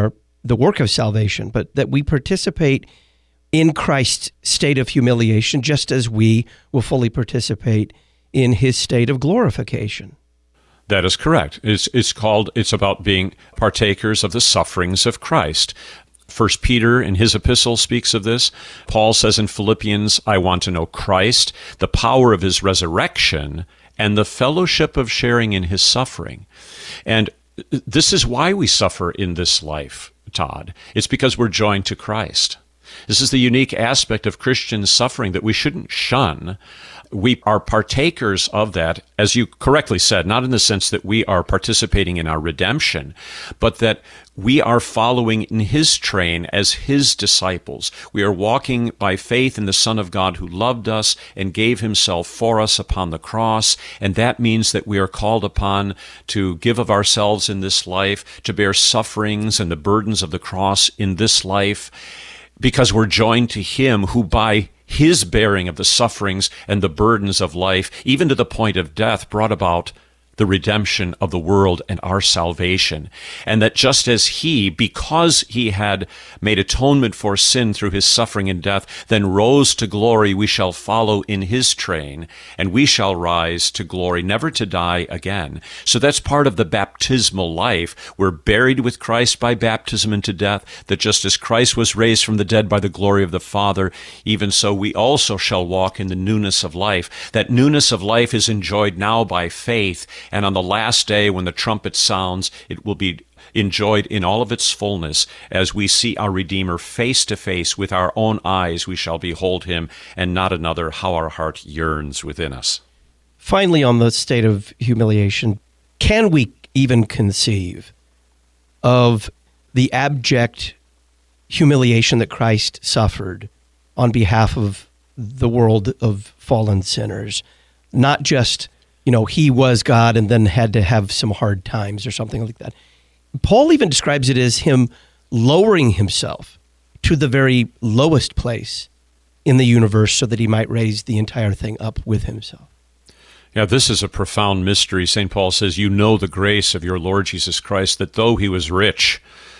the work of salvation, but that we participate in Christ's state of humiliation, just as we will fully participate in his state of glorification. That is correct. It's about being partakers of the sufferings of Christ. 1 Peter in his epistle speaks of this. Paul says in Philippians, I want to know Christ, the power of his resurrection, and the fellowship of sharing in his suffering. And this is why we suffer in this life, Todd. It's because we're joined to Christ. This is the unique aspect of Christian suffering that we shouldn't shun. We are partakers of that, as you correctly said, not in the sense that we are participating in our redemption, but that we are following in his train as his disciples. We are walking by faith in the Son of God who loved us and gave himself for us upon the cross, and that means that we are called upon to give of ourselves in this life, to bear sufferings and the burdens of the cross in this life, because we're joined to him who by his bearing of the sufferings and the burdens of life, even to the point of death, brought about the redemption of the world and our salvation. And that just as he, because he had made atonement for sin through his suffering and death, then rose to glory, we shall follow in his train, and we shall rise to glory, never to die again. So that's part of the baptismal life. We're buried with Christ by baptism into death, that just as Christ was raised from the dead by the glory of the Father, even so we also shall walk in the newness of life. That newness of life is enjoyed now by faith, and on the last day, when the trumpet sounds, it will be enjoyed in all of its fullness. As we see our Redeemer face to face with our own eyes, we shall behold him, and not another. How our heart yearns within us. Finally, on the state of humiliation, can we even conceive of the abject humiliation that Christ suffered on behalf of the world of fallen sinners? Not just, he was God and then had to have some hard times or something like that. Paul even describes it as him lowering himself to the very lowest place in the universe so that he might raise the entire thing up with himself. Yeah, this is a profound mystery. St. Paul says, you know the grace of your Lord Jesus Christ, that though he was rich,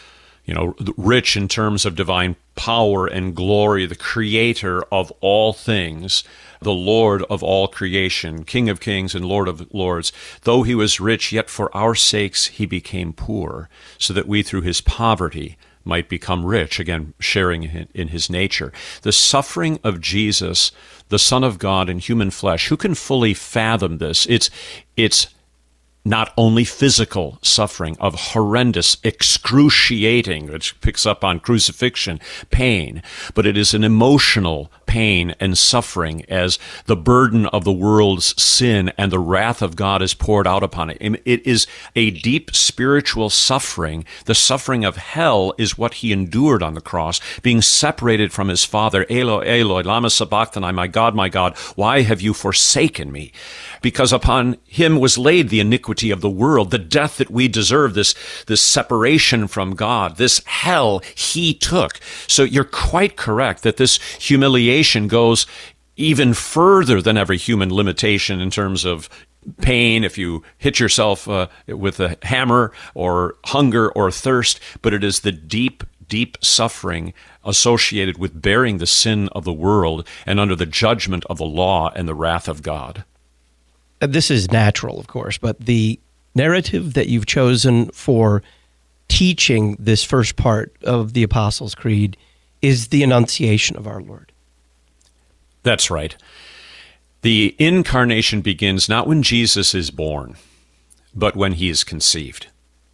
rich in terms of divine power and glory, the creator of all things, the Lord of all creation, King of kings and Lord of lords, though he was rich, yet for our sakes he became poor, so that we through his poverty might become rich, again, sharing in his nature. The suffering of Jesus, the Son of God in human flesh, who can fully fathom this? It's not only physical suffering of horrendous, excruciating, which picks up on crucifixion, pain, but it is an emotional pain and suffering as the burden of the world's sin and the wrath of God is poured out upon it. It is a deep spiritual suffering. The suffering of hell is what he endured on the cross, being separated from his Father. Eloi, Eloi, lama sabachthani, my God, why have you forsaken me? Because upon him was laid the iniquity of the world, the death that we deserve, this separation from God, this hell he took. So you're quite correct that this humiliation goes even further than every human limitation in terms of pain if you hit yourself with a hammer, or hunger or thirst, but it is the deep suffering associated with bearing the sin of the world and under the judgment of the law and the wrath of God. This is natural, of course, but the narrative that you've chosen for teaching this first part of the Apostles' Creed is the Annunciation of our Lord. That's right. The incarnation begins not when Jesus is born, but when he is conceived.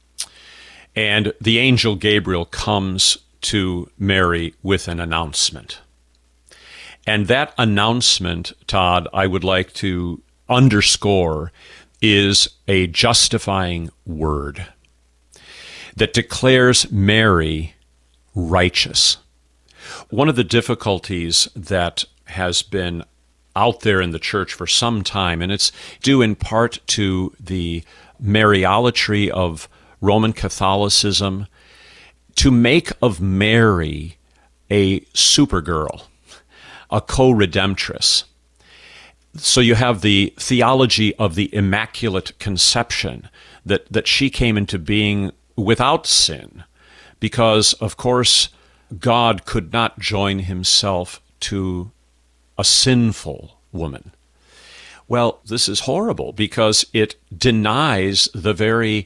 And the angel Gabriel comes to Mary with an announcement. And that announcement, Todd, I would like to underscore, is a justifying word that declares Mary righteous. One of the difficulties that has been out there in the church for some time, and it's due in part to the Mariolatry of Roman Catholicism, to make of Mary a supergirl, a co-redemptress. So you have the theology of the Immaculate Conception, that she came into being without sin, because, of course, God could not join himself to a sinful woman. Well, this is horrible because it denies the very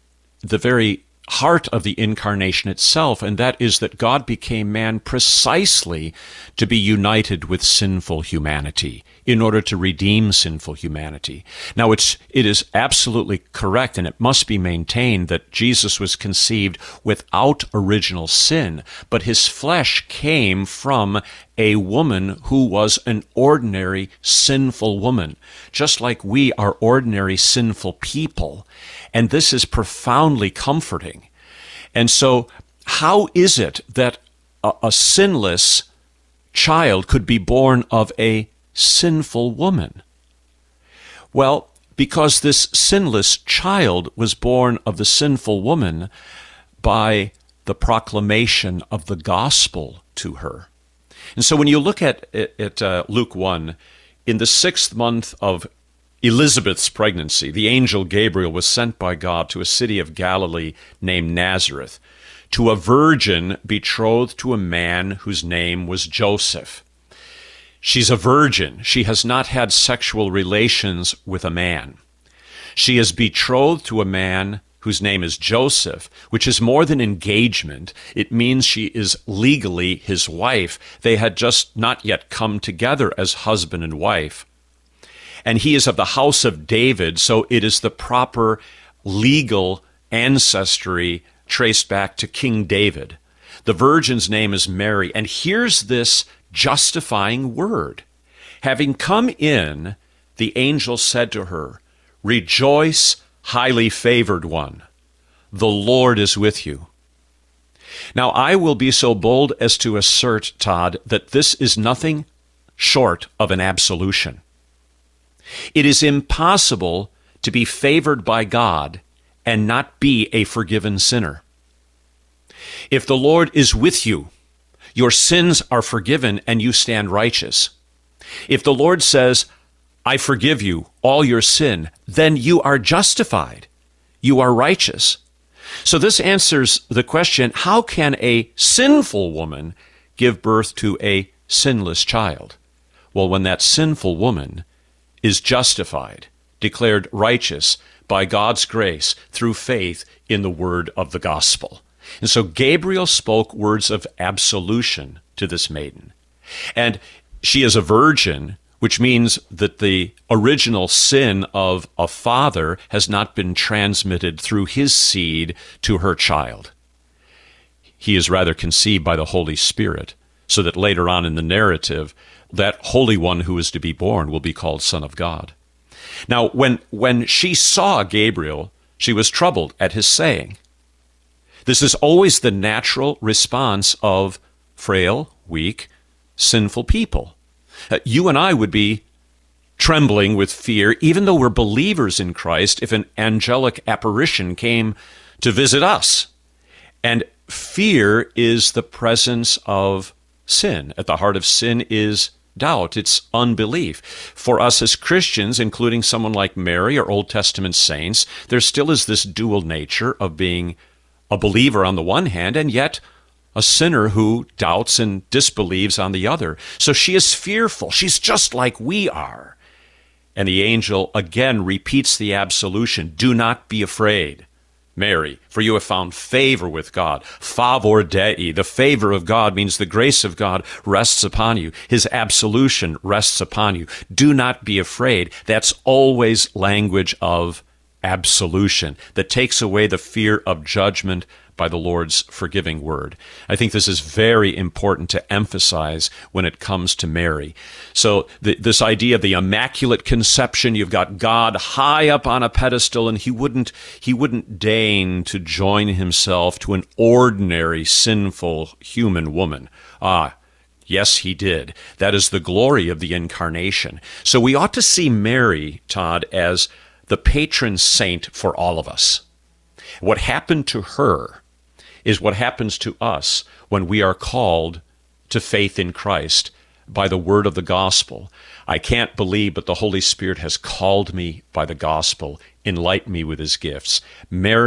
heart of the incarnation itself, and that is that God became man precisely to be united with sinful humanity in order to redeem sinful humanity. Now, it is absolutely correct, and it must be maintained that Jesus was conceived without original sin, but his flesh came from a woman who was an ordinary sinful woman, just like we are ordinary sinful people. And this is profoundly comforting. And so, how is it that a sinless child could be born of a sinful woman? Well, because this sinless child was born of the sinful woman by the proclamation of the gospel to her. And so when you look at Luke 1, in the 6th month of Elizabeth's pregnancy, the angel Gabriel was sent by God to a city of Galilee named Nazareth, to a virgin betrothed to a man whose name was Joseph. She's a virgin. She has not had sexual relations with a man. She is betrothed to a man whose name is Joseph, which is more than engagement. It means she is legally his wife. They had just not yet come together as husband and wife. And he is of the house of David, so it is the proper legal ancestry traced back to King David. The virgin's name is Mary, and here's this justifying word. Having come in, the angel said to her, "Rejoice, highly favored one. The Lord is with you." Now, I will be so bold as to assert, Todd, that this is nothing short of an absolution. It is impossible to be favored by God and not be a forgiven sinner. If the Lord is with you, your sins are forgiven and you stand righteous. If the Lord says, "I forgive you all your sin," then you are justified. You are righteous. So this answers the question, how can a sinful woman give birth to a sinless child? Well, when that sinful woman is justified, declared righteous by God's grace through faith in the word of the gospel. And so Gabriel spoke words of absolution to this maiden. And she is a virgin, which means that the original sin of a father has not been transmitted through his seed to her child. He is rather conceived by the Holy Spirit, so that later on in the narrative, that Holy One who is to be born will be called Son of God. Now, when she saw Gabriel, she was troubled at his saying. This is always the natural response of frail, weak, sinful people. You and I would be trembling with fear, even though we're believers in Christ, if an angelic apparition came to visit us. And fear is the presence of sin. At the heart of sin is doubt. It's unbelief. For us as Christians, including someone like Mary or Old Testament saints, there still is this dual nature of being a believer on the one hand, and yet a sinner who doubts and disbelieves on the other. So she is fearful. She's just like we are. And the angel again repeats the absolution. Do not be afraid, Mary, for you have found favor with God. Favor Dei, the favor of God means the grace of God rests upon you. His absolution rests upon you. Do not be afraid. That's always language of absolution that takes away the fear of judgment by the Lord's forgiving word. I think this is very important to emphasize when it comes to Mary. So this idea of the Immaculate Conception, you've got God high up on a pedestal, and he wouldn't deign to join himself to an ordinary sinful human woman. Yes, he did. That is the glory of the Incarnation. So we ought to see Mary, Todd, as the patron saint for all of us. What happened to her is what happens to us when we are called to faith in Christ by the word of the gospel. I can't believe, but the Holy Spirit has called me by the gospel, enlightened me with his gifts. Mary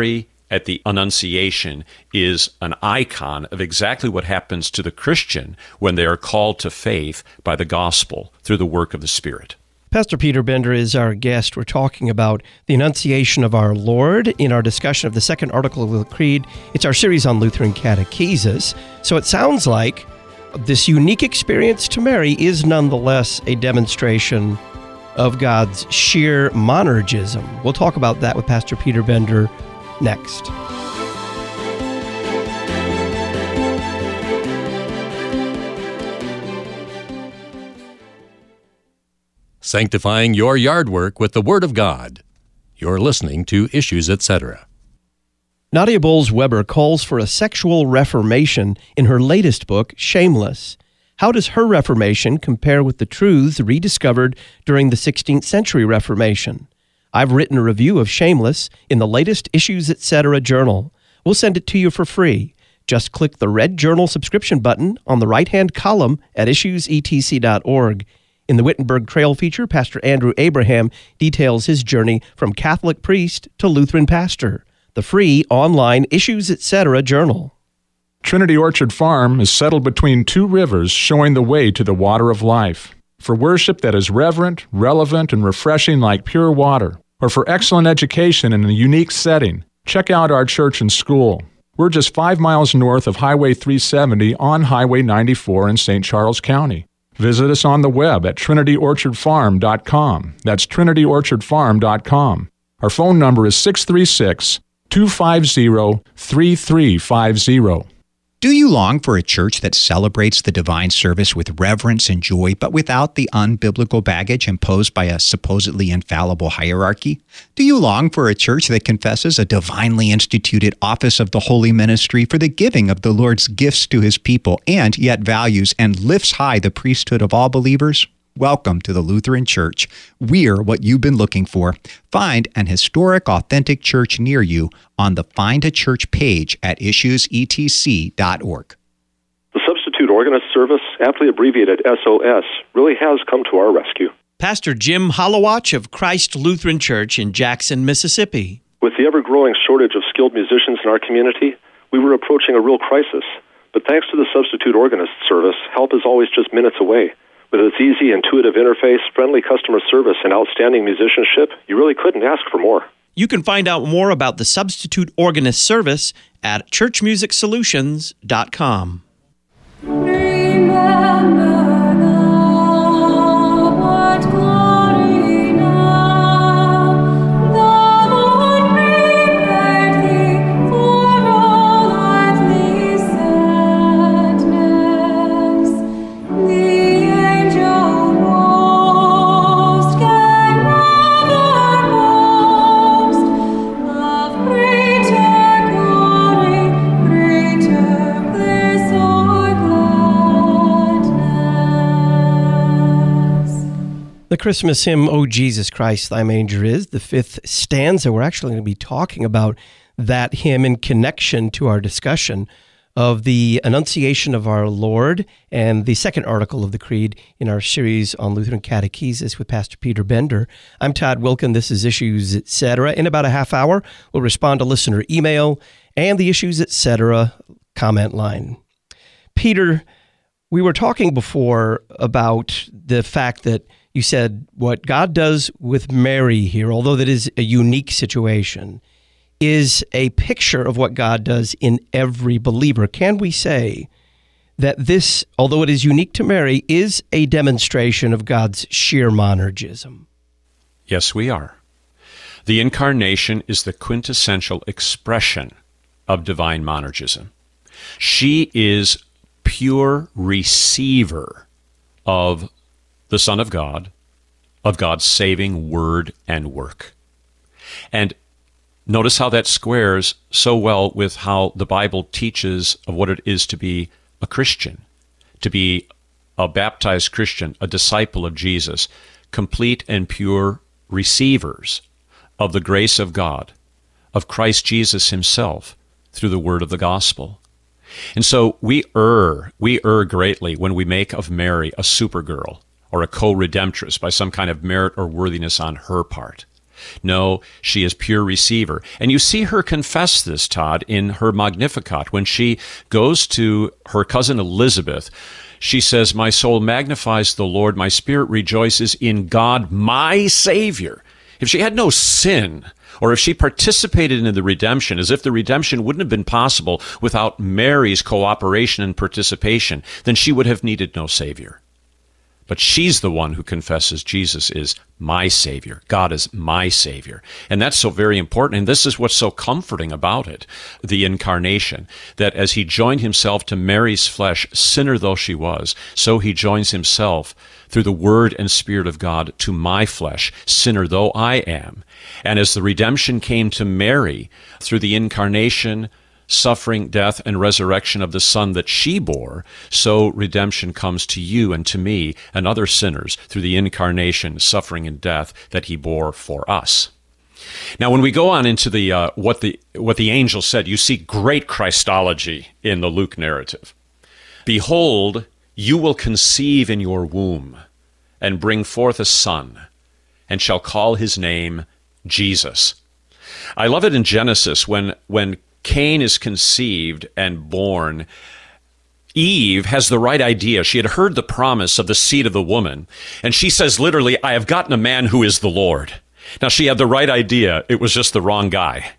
at the Annunciation is an icon of exactly what happens to the Christian when they are called to faith by the gospel through the work of the Spirit. Pastor Peter Bender is our guest. We're talking about the Annunciation of our Lord in our discussion of the second article of the Creed. It's our series on Lutheran catechesis. So it sounds like this unique experience to Mary is nonetheless a demonstration of God's sheer monergism. We'll talk about that with Pastor Peter Bender next. Sanctifying your yard work with the Word of God. You're listening to Issues, Etc. Nadia Bolz-Weber calls for a sexual reformation in her latest book, Shameless. How does her reformation compare with the truths rediscovered during the 16th century Reformation? I've written a review of Shameless in the latest Issues, Etc. journal. We'll send it to you for free. Just click the red journal subscription button on the right-hand column at issuesetc.org. In the Wittenberg Trail feature, Pastor Andrew Abraham details his journey from Catholic priest to Lutheran pastor. The free online Issues, Etc. journal. Trinity Orchard Farm is settled between two rivers, showing the way to the water of life. For worship that is reverent, relevant, and refreshing like pure water, or for excellent education in a unique setting, check out our church and school. We're just 5 miles north of Highway 370 on Highway 94 in St. Charles County. Visit us on the web at trinityorchardfarm.com. That's trinityorchardfarm.com. Our phone number is 636-250-3350. Do you long for a church that celebrates the divine service with reverence and joy, but without the unbiblical baggage imposed by a supposedly infallible hierarchy? Do you long for a church that confesses a divinely instituted office of the holy ministry for the giving of the Lord's gifts to his people, and yet values and lifts high the priesthood of all believers? Welcome to the Lutheran Church. We're what you've been looking for. Find an historic, authentic church near you on the Find a Church page at issuesetc.org. The Substitute Organist Service, aptly abbreviated SOS, really has come to our rescue. Pastor Jim Holowach of Christ Lutheran Church in Jackson, Mississippi. With the ever-growing shortage of skilled musicians in our community, we were approaching a real crisis. But thanks to the Substitute Organist Service, help is always just minutes away. With its easy, intuitive interface, friendly customer service, and outstanding musicianship, you really couldn't ask for more. You can find out more about the Substitute Organist Service at churchmusicsolutions.com. The Christmas hymn, O Jesus Christ, Thy Manger Is, the fifth stanza. We're actually going to be talking about that hymn in connection to our discussion of the Annunciation of our Lord and the second article of the Creed in our series on Lutheran catechesis with Pastor Peter Bender. I'm Todd Wilkin. This is Issues, Etc. In about a half hour, we'll respond to listener email and the Issues, Etc. comment line. Peter, we were talking before about the fact that you said what God does with Mary here, although that is a unique situation, is a picture of what God does in every believer. Can we say that this, although it is unique to Mary, is a demonstration of God's sheer monergism? Yes, we are. The Incarnation is the quintessential expression of divine monergism. She is pure receiver of the Son of God, of God's saving word and work. And notice how that squares so well with how the Bible teaches of what it is to be a Christian, to be a baptized Christian, a disciple of Jesus, complete and pure receivers of the grace of God, of Christ Jesus himself, through the word of the gospel. And so we err greatly when we make of Mary a supergirl, or a co-redemptress by some kind of merit or worthiness on her part. No, she is pure receiver. And you see her confess this, Todd, in her Magnificat. When she goes to her cousin Elizabeth, she says, "My soul magnifies the Lord, my spirit rejoices in God, my Savior." If she had no sin, or if she participated in the redemption, as if the redemption wouldn't have been possible without Mary's cooperation and participation, then she would have needed no Savior. But she's the one who confesses Jesus is my Savior. God is my Savior. And that's so very important. And this is what's so comforting about it, the incarnation, that as he joined himself to Mary's flesh, sinner though she was, so he joins himself through the Word and Spirit of God to my flesh, sinner though I am. And as the redemption came to Mary through the incarnation, suffering, death, and resurrection of the Son that she bore, so redemption comes to you and to me and other sinners through the incarnation, suffering, and death that he bore for us. Now, when we go on into the what the angel said, you see great Christology in the Luke narrative. "Behold, you will conceive in your womb and bring forth a son, and shall call his name Jesus." I love it in Genesis when Cain is conceived and born. Eve has the right idea. She had heard the promise of the seed of the woman, and she says literally, "I have gotten a man who is the Lord." Now, she had the right idea. It was just the wrong guy.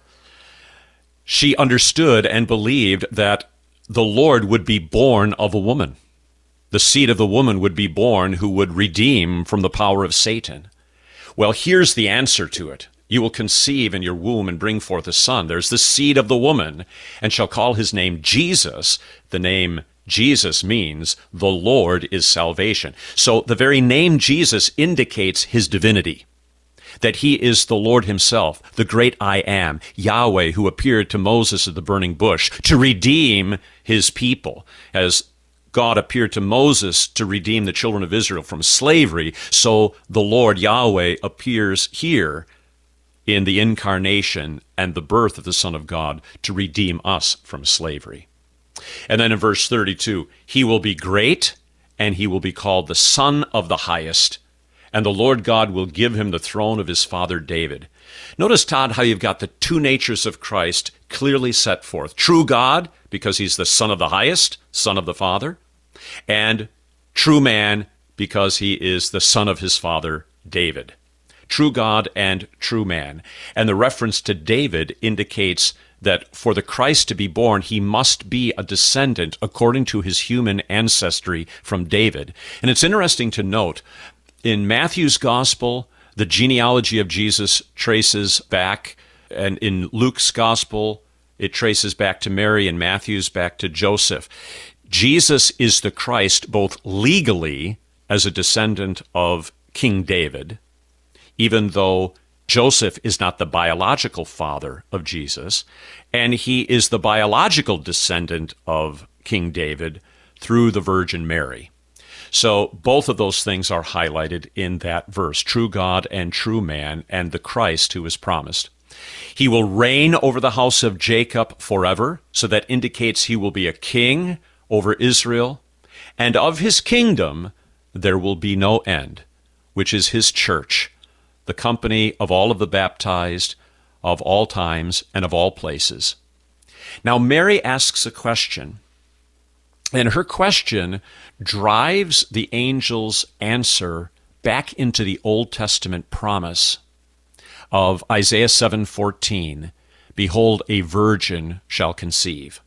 She understood and believed that the Lord would be born of a woman. The seed of the woman would be born who would redeem from the power of Satan. Well, here's the answer to it. You will conceive in your womb and bring forth a son. There's the seed of the woman, and shall call his name Jesus. The name Jesus means the Lord is salvation. So the very name Jesus indicates his divinity, that he is the Lord himself, the great I am, Yahweh, who appeared to Moses at the burning bush to redeem his people. As God appeared to Moses to redeem the children of Israel from slavery, so the Lord Yahweh appears here in the incarnation and the birth of the Son of God to redeem us from slavery. And then in verse 32, "He will be great, and he will be called the Son of the Highest, and the Lord God will give him the throne of his father David." Notice, Todd, how you've got the two natures of Christ clearly set forth. True God, because he's the Son of the Highest, Son of the Father, and true man, because he is the son of his father David. True God and true man. And the reference to David indicates that for the Christ to be born, he must be a descendant according to his human ancestry from David. And it's interesting to note, in Matthew's gospel, the genealogy of Jesus traces back, and in Luke's gospel, it traces back to Mary, and Matthew's back to Joseph. Jesus is the Christ both legally as a descendant of King David, even though Joseph is not the biological father of Jesus, and he is the biological descendant of King David through the Virgin Mary. So both of those things are highlighted in that verse, true God and true man, and the Christ who is promised. He will reign over the house of Jacob forever, so that indicates he will be a king over Israel, and of his kingdom there will be no end, which is his church, the company of all of the baptized, of all times and of all places. Now, Mary asks a question, and her question drives the angel's answer back into the Old Testament promise of Isaiah 7:14, "Behold, a virgin shall conceive."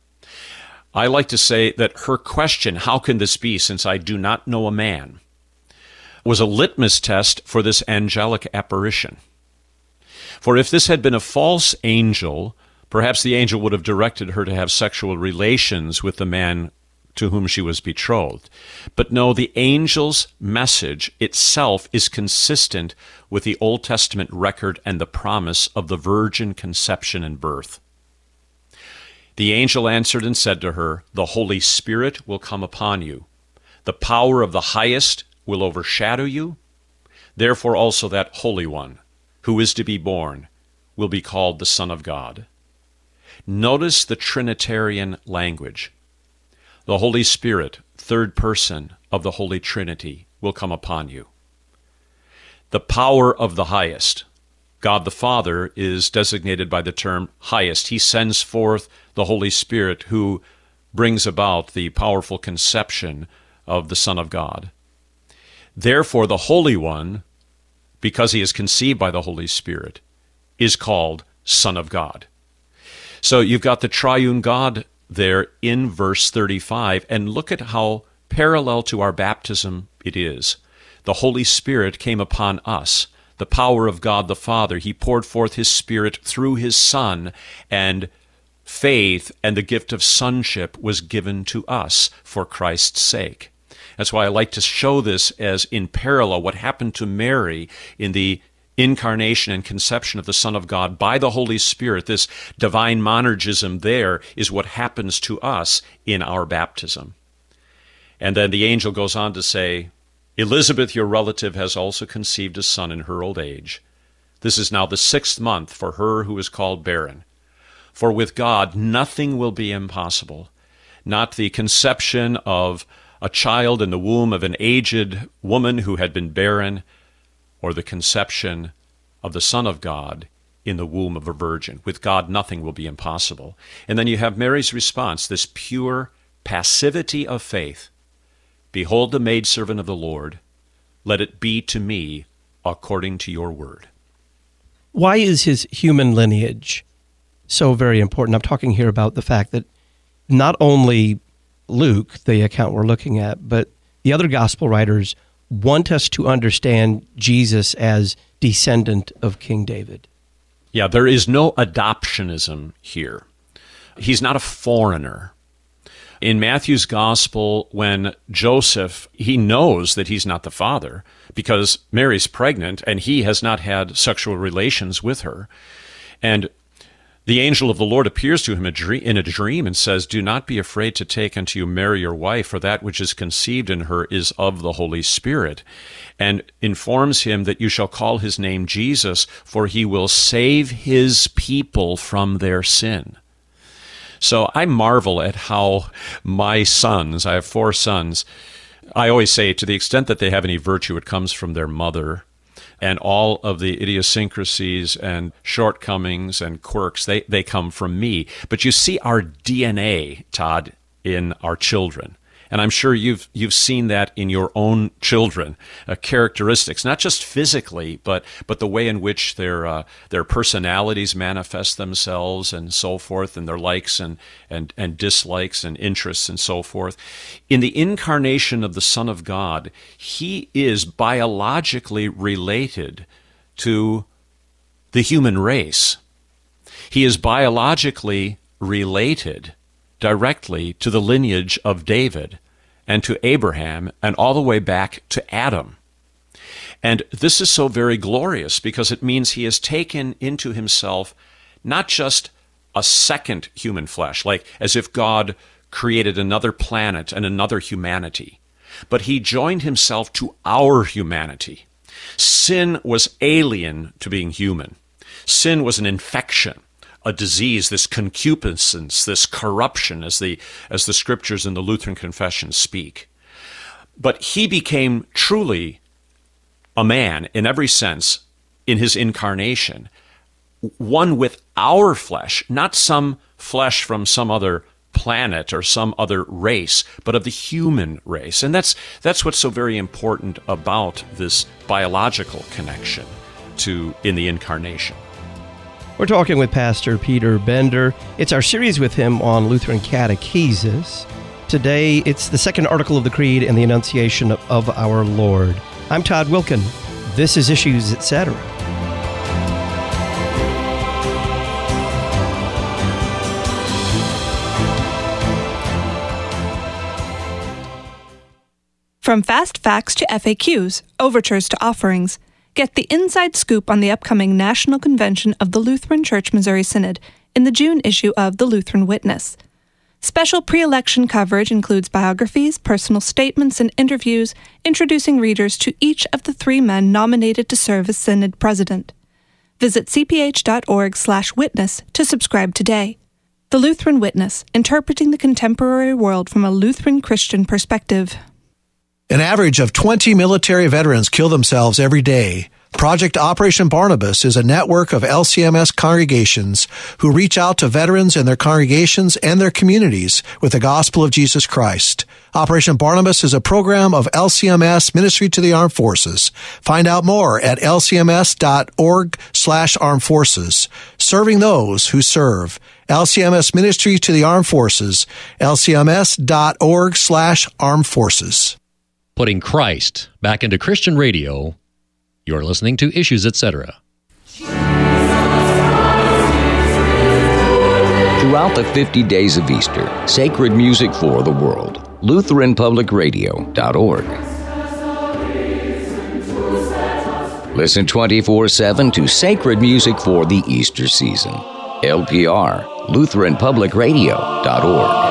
I like to say that her question, "How can this be, since I do not know a man?" was a litmus test for this angelic apparition. For if this had been a false angel, perhaps the angel would have directed her to have sexual relations with the man to whom she was betrothed. But no, the angel's message itself is consistent with the Old Testament record and the promise of the virgin conception and birth. The angel answered and said to her, "The Holy Spirit will come upon you. The power of the Highest will overshadow you. Therefore also that Holy One, who is to be born, will be called the Son of God." Notice the Trinitarian language. The Holy Spirit, third person of the Holy Trinity, will come upon you. The power of the Highest, God the Father is designated by the term highest. He sends forth the Holy Spirit who brings about the powerful conception of the Son of God. Therefore, the Holy One, because he is conceived by the Holy Spirit, is called Son of God. So you've got the triune God there in verse 35, and look at how parallel to our baptism it is. The Holy Spirit came upon us, the power of God the Father. He poured forth his Spirit through his Son, and faith and the gift of sonship was given to us for Christ's sake. That's why I like to show this as in parallel what happened to Mary in the incarnation and conception of the Son of God by the Holy Spirit. This divine monergism there is what happens to us in our baptism. And then the angel goes on to say, Elizabeth, your relative, has also conceived a son in her old age. This is now the 6th month for her who is called barren. For with God nothing will be impossible, not the conception of a child in the womb of an aged woman who had been barren, or the conception of the Son of God in the womb of a virgin. With God, nothing will be impossible. And then you have Mary's response, this pure passivity of faith. Behold the maidservant of the Lord. Let it be to me according to your word. Why is his human lineage so very important? I'm talking here about the fact that not only Luke, the account we're looking at, but the other gospel writers want us to understand Jesus as descendant of King David. Yeah, there is no adoptionism here. He's not a foreigner. In Matthew's gospel, when Joseph, he knows that he's not the father because Mary's pregnant and he has not had sexual relations with her. And the angel of the Lord appears to him in a dream and says, Do not be afraid to take unto you Mary your wife, for that which is conceived in her is of the Holy Spirit, and informs him that you shall call his name Jesus, for he will save his people from their sin. So I marvel at how my sons, I have 4 sons, I always say to the extent that they have any virtue, it comes from their mother. And all of the idiosyncrasies and shortcomings and quirks, they come from me. But you see our DNA, Todd, in our children. And I'm sure you've seen that in your own children, characteristics, not just physically, but the way in which their personalities manifest themselves and so forth, and their likes and dislikes and interests and so forth. In the incarnation of the Son of God, he is biologically related to the human race. He is biologically related directly to the lineage of David and to Abraham and all the way back to Adam. And this is so very glorious because it means he has taken into himself not just a second human flesh, like as if God created another planet and another humanity, but he joined himself to our humanity. Sin was alien to being human. Sin was an infection, a disease, this concupiscence, this corruption, as the scriptures in the Lutheran Confession speak. But he became truly a man in every sense in his incarnation, one with our flesh, not some flesh from some other planet or some other race, but of the human race. And that's what's so very important about this biological connection in the incarnation. We're talking with Pastor Peter Bender. It's our series with him on Lutheran catechesis. Today, it's the second article of the Creed and the Annunciation of our Lord. I'm Todd Wilkin. This is Issues, Etc. From fast facts to FAQs, overtures to offerings, get the inside scoop on the upcoming National Convention of the Lutheran Church Missouri Synod in the June issue of The Lutheran Witness. Special pre-election coverage includes biographies, personal statements, and interviews introducing readers to each of the 3 men nominated to serve as Synod President. Visit cph.org/witness to subscribe today. The Lutheran Witness, interpreting the contemporary world from a Lutheran Christian perspective. An average of 20 military veterans kill themselves every day. Project Operation Barnabas is a network of LCMS congregations who reach out to veterans in their congregations and their communities with the gospel of Jesus Christ. Operation Barnabas is a program of LCMS Ministry to the Armed Forces. Find out more at lcms.org/armed forces. Serving those who serve. LCMS Ministry to the Armed Forces. lcms.org/armed forces. Putting Christ back into Christian radio. You're listening to Issues, Etc. Throughout the 50 days of Easter, sacred music for the world. LutheranPublicRadio.org. Listen 24/7 to sacred music for the Easter season. LPR, LutheranPublicRadio.org.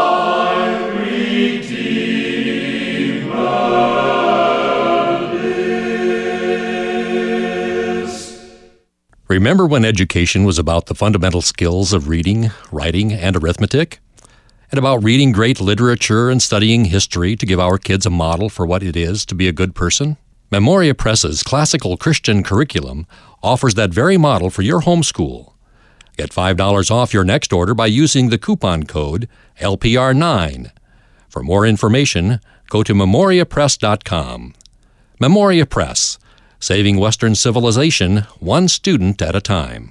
Remember when education was about the fundamental skills of reading, writing, and arithmetic? And about reading great literature and studying history to give our kids a model for what it is to be a good person? Memoria Press's classical Christian curriculum offers that very model for your homeschool. Get $5 off your next order by using the coupon code LPR9. For more information, go to memoriapress.com. Memoria Press, saving Western civilization one student at a time.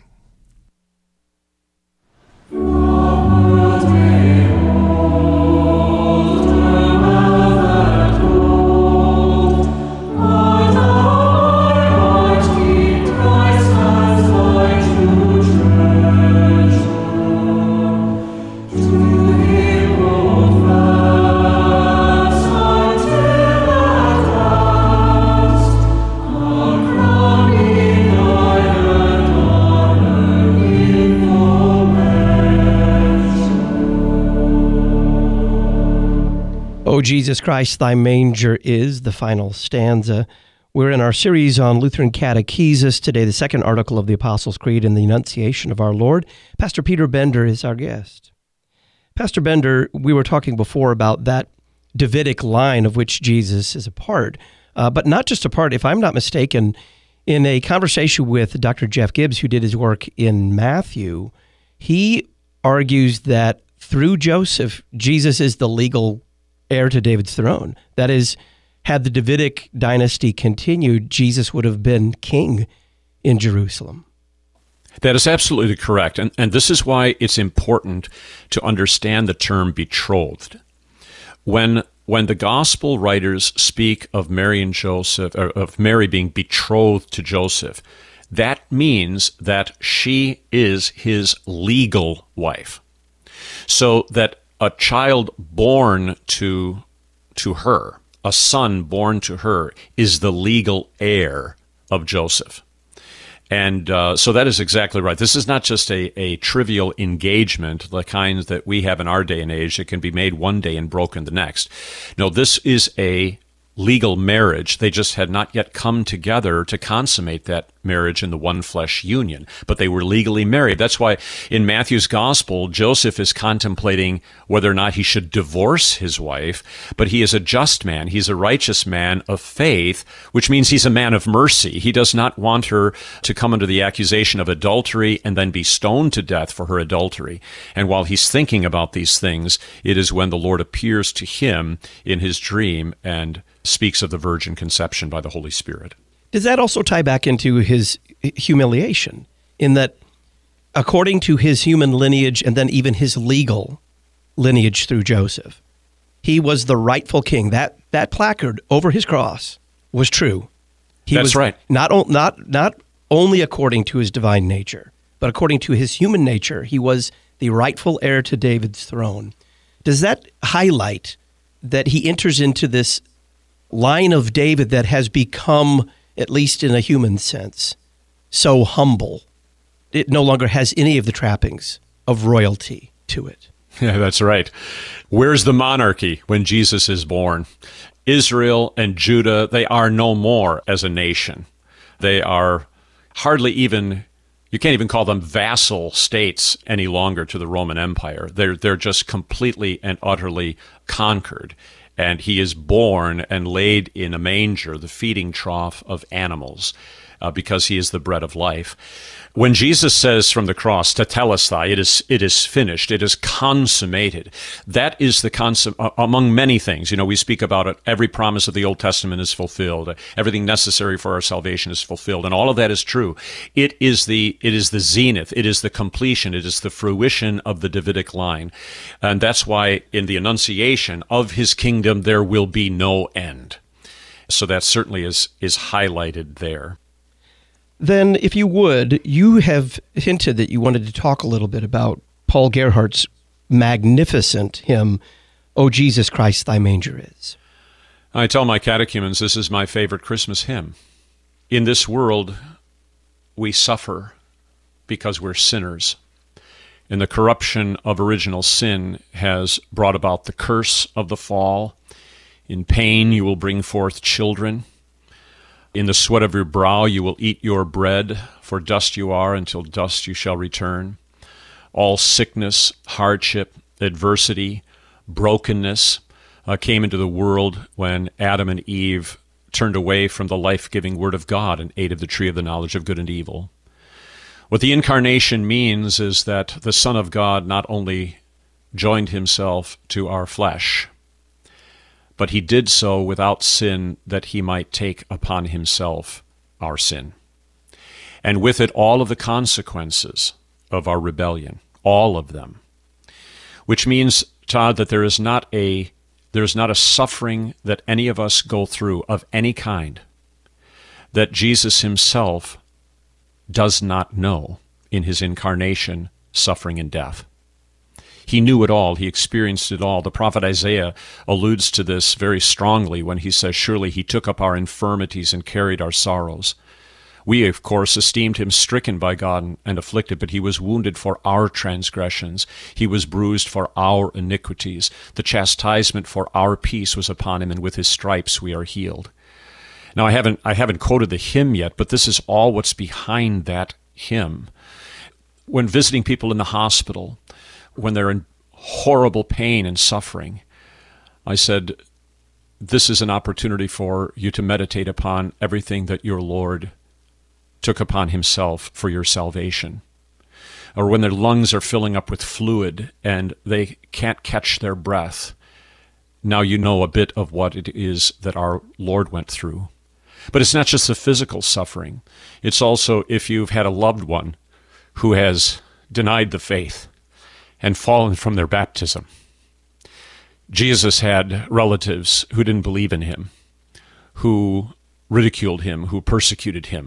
O Jesus Christ, thy manger is the final stanza. We're in our series on Lutheran catechesis today, the second article of the Apostles' Creed and the Annunciation of our Lord. Pastor Peter Bender is our guest. Pastor Bender, we were talking before about that Davidic line of which Jesus is a part, but not just a part. If I'm not mistaken, in a conversation with Dr. Jeff Gibbs, who did his work in Matthew, he argues that through Joseph, Jesus is the legal heir to David's throne. That is, had the Davidic dynasty continued, Jesus would have been king in Jerusalem. That is absolutely correct. And this is why it's important to understand the term betrothed. When the gospel writers speak of Mary and Joseph, or of Mary being betrothed to Joseph, that means that she is his legal wife. So that a child born to her, a son born to her, is the legal heir of Joseph. And so that is exactly right. This is not just a trivial engagement, the kinds that we have in our day and age that can be made one day and broken the next. No, this is a legal marriage. They just had not yet come together to consummate that marriage in the one flesh union, but they were legally married. That's why in Matthew's gospel, Joseph is contemplating whether or not he should divorce his wife, but he is a just man. He's a righteous man of faith, which means he's a man of mercy. He does not want her to come under the accusation of adultery and then be stoned to death for her adultery. And while he's thinking about these things, it is when the Lord appears to him in his dream and speaks of the virgin conception by the Holy Spirit. Does that also tie back into his humiliation, in that according to his human lineage and then even his legal lineage through Joseph, he was the rightful king? That placard over his cross was true. That's right. Not only according to his divine nature, but according to his human nature, he was the rightful heir to David's throne. Does that highlight that he enters into this line of David that has become, at least in a human sense, so humble? It no longer has any of the trappings of royalty to it. Yeah, that's right. Where's the monarchy when Jesus is born? Israel and Judah, they are no more as a nation. They are hardly even, you can't even call them vassal states any longer to the Roman Empire. They're just completely and utterly conquered. And he is born and laid in a manger, the feeding trough of animals. because he is the bread of life. When Jesus says from the cross, tetelestai, it is finished, it is consummated, that is the among many things. We speak about it, every promise of the Old Testament is fulfilled, everything necessary for our salvation is fulfilled, and all of that is true. It is the zenith, it is the completion, it is the fruition of the Davidic line. And that's why in the Annunciation of his kingdom there will be no end. So that certainly is highlighted there. Then, if you would, you have hinted that you wanted to talk a little bit about Paul Gerhardt's magnificent hymn, O Jesus Christ, Thy Manger Is. I tell my catechumens this is my favorite Christmas hymn. In this world, we suffer because we're sinners. And the corruption of original sin has brought about the curse of the fall. In pain you will bring forth children. In the sweat of your brow you will eat your bread, for dust you are, until dust you shall return. All sickness, hardship, adversity, brokenness came into the world when Adam and Eve turned away from the life-giving Word of God and ate of the tree of the knowledge of good and evil. What the incarnation means is that the Son of God not only joined himself to our flesh, but he did so without sin, that he might take upon himself our sin. And with it all of the consequences of our rebellion, all of them. Which means, Todd, that there is not a suffering that any of us go through of any kind that Jesus himself does not know in his incarnation, suffering, and death. He knew it all. He experienced it all. The prophet Isaiah alludes to this very strongly when he says, surely he took up our infirmities and carried our sorrows. We, of course, esteemed him stricken by God and afflicted, but he was wounded for our transgressions. He was bruised for our iniquities. The chastisement for our peace was upon him, and with his stripes we are healed. Now, I haven't quoted the hymn yet, but this is all what's behind that hymn. When visiting people in the hospital, when they're in horrible pain and suffering, I said, this is an opportunity for you to meditate upon everything that your Lord took upon himself for your salvation. Or when their lungs are filling up with fluid and they can't catch their breath, now you know a bit of what it is that our Lord went through. But it's not just the physical suffering. It's also if you've had a loved one who has denied the faith and fallen from their baptism. Jesus had relatives who didn't believe in him, who ridiculed him, who persecuted him.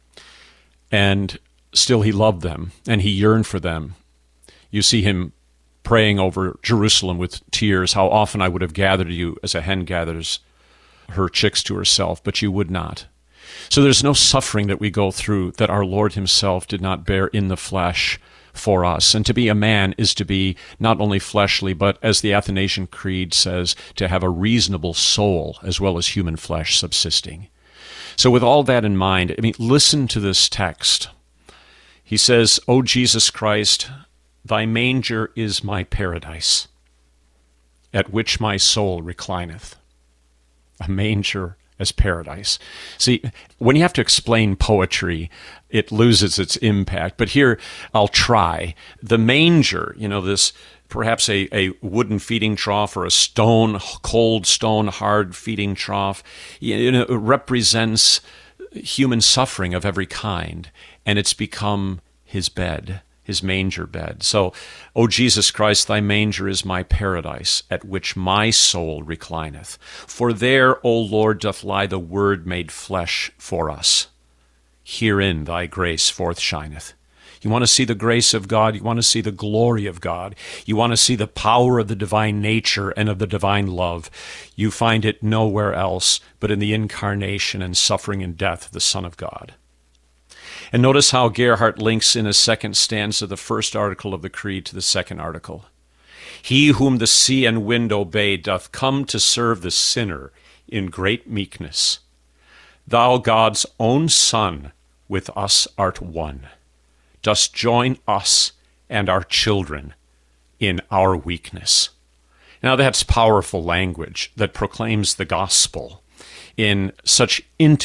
And still he loved them, and he yearned for them. You see him praying over Jerusalem with tears, how often I would have gathered you as a hen gathers her chicks to herself, but you would not. So there's no suffering that we go through that our Lord himself did not bear in the flesh for us. And to be a man is to be not only fleshly, but as the Athanasian Creed says, to have a reasonable soul as well as human flesh subsisting. So with all that in mind, listen to this text. He says, O Jesus Christ, thy manger is my paradise, at which my soul reclineth. A manger as paradise. See, when you have to explain poetry, it loses its impact. But here, I'll try. The manger, this perhaps a wooden feeding trough or a cold stone, hard feeding trough, it represents human suffering of every kind. And it's become his bed, his manger bed. So, O Jesus Christ, thy manger is my paradise, at which my soul reclineth. For there, O Lord, doth lie the Word made flesh for us. Herein thy grace forth shineth. You want to see the grace of God? You want to see the glory of God? You want to see the power of the divine nature and of the divine love? You find it nowhere else but in the incarnation and suffering and death of the Son of God. And notice how Gerhardt links in his second stanza the first article of the Creed to the second article. He whom the sea and wind obey doth come to serve the sinner in great meekness. Thou, God's own Son, with us art one. Dost join us and our children in our weakness. Now that's powerful language that proclaims the gospel in such intimate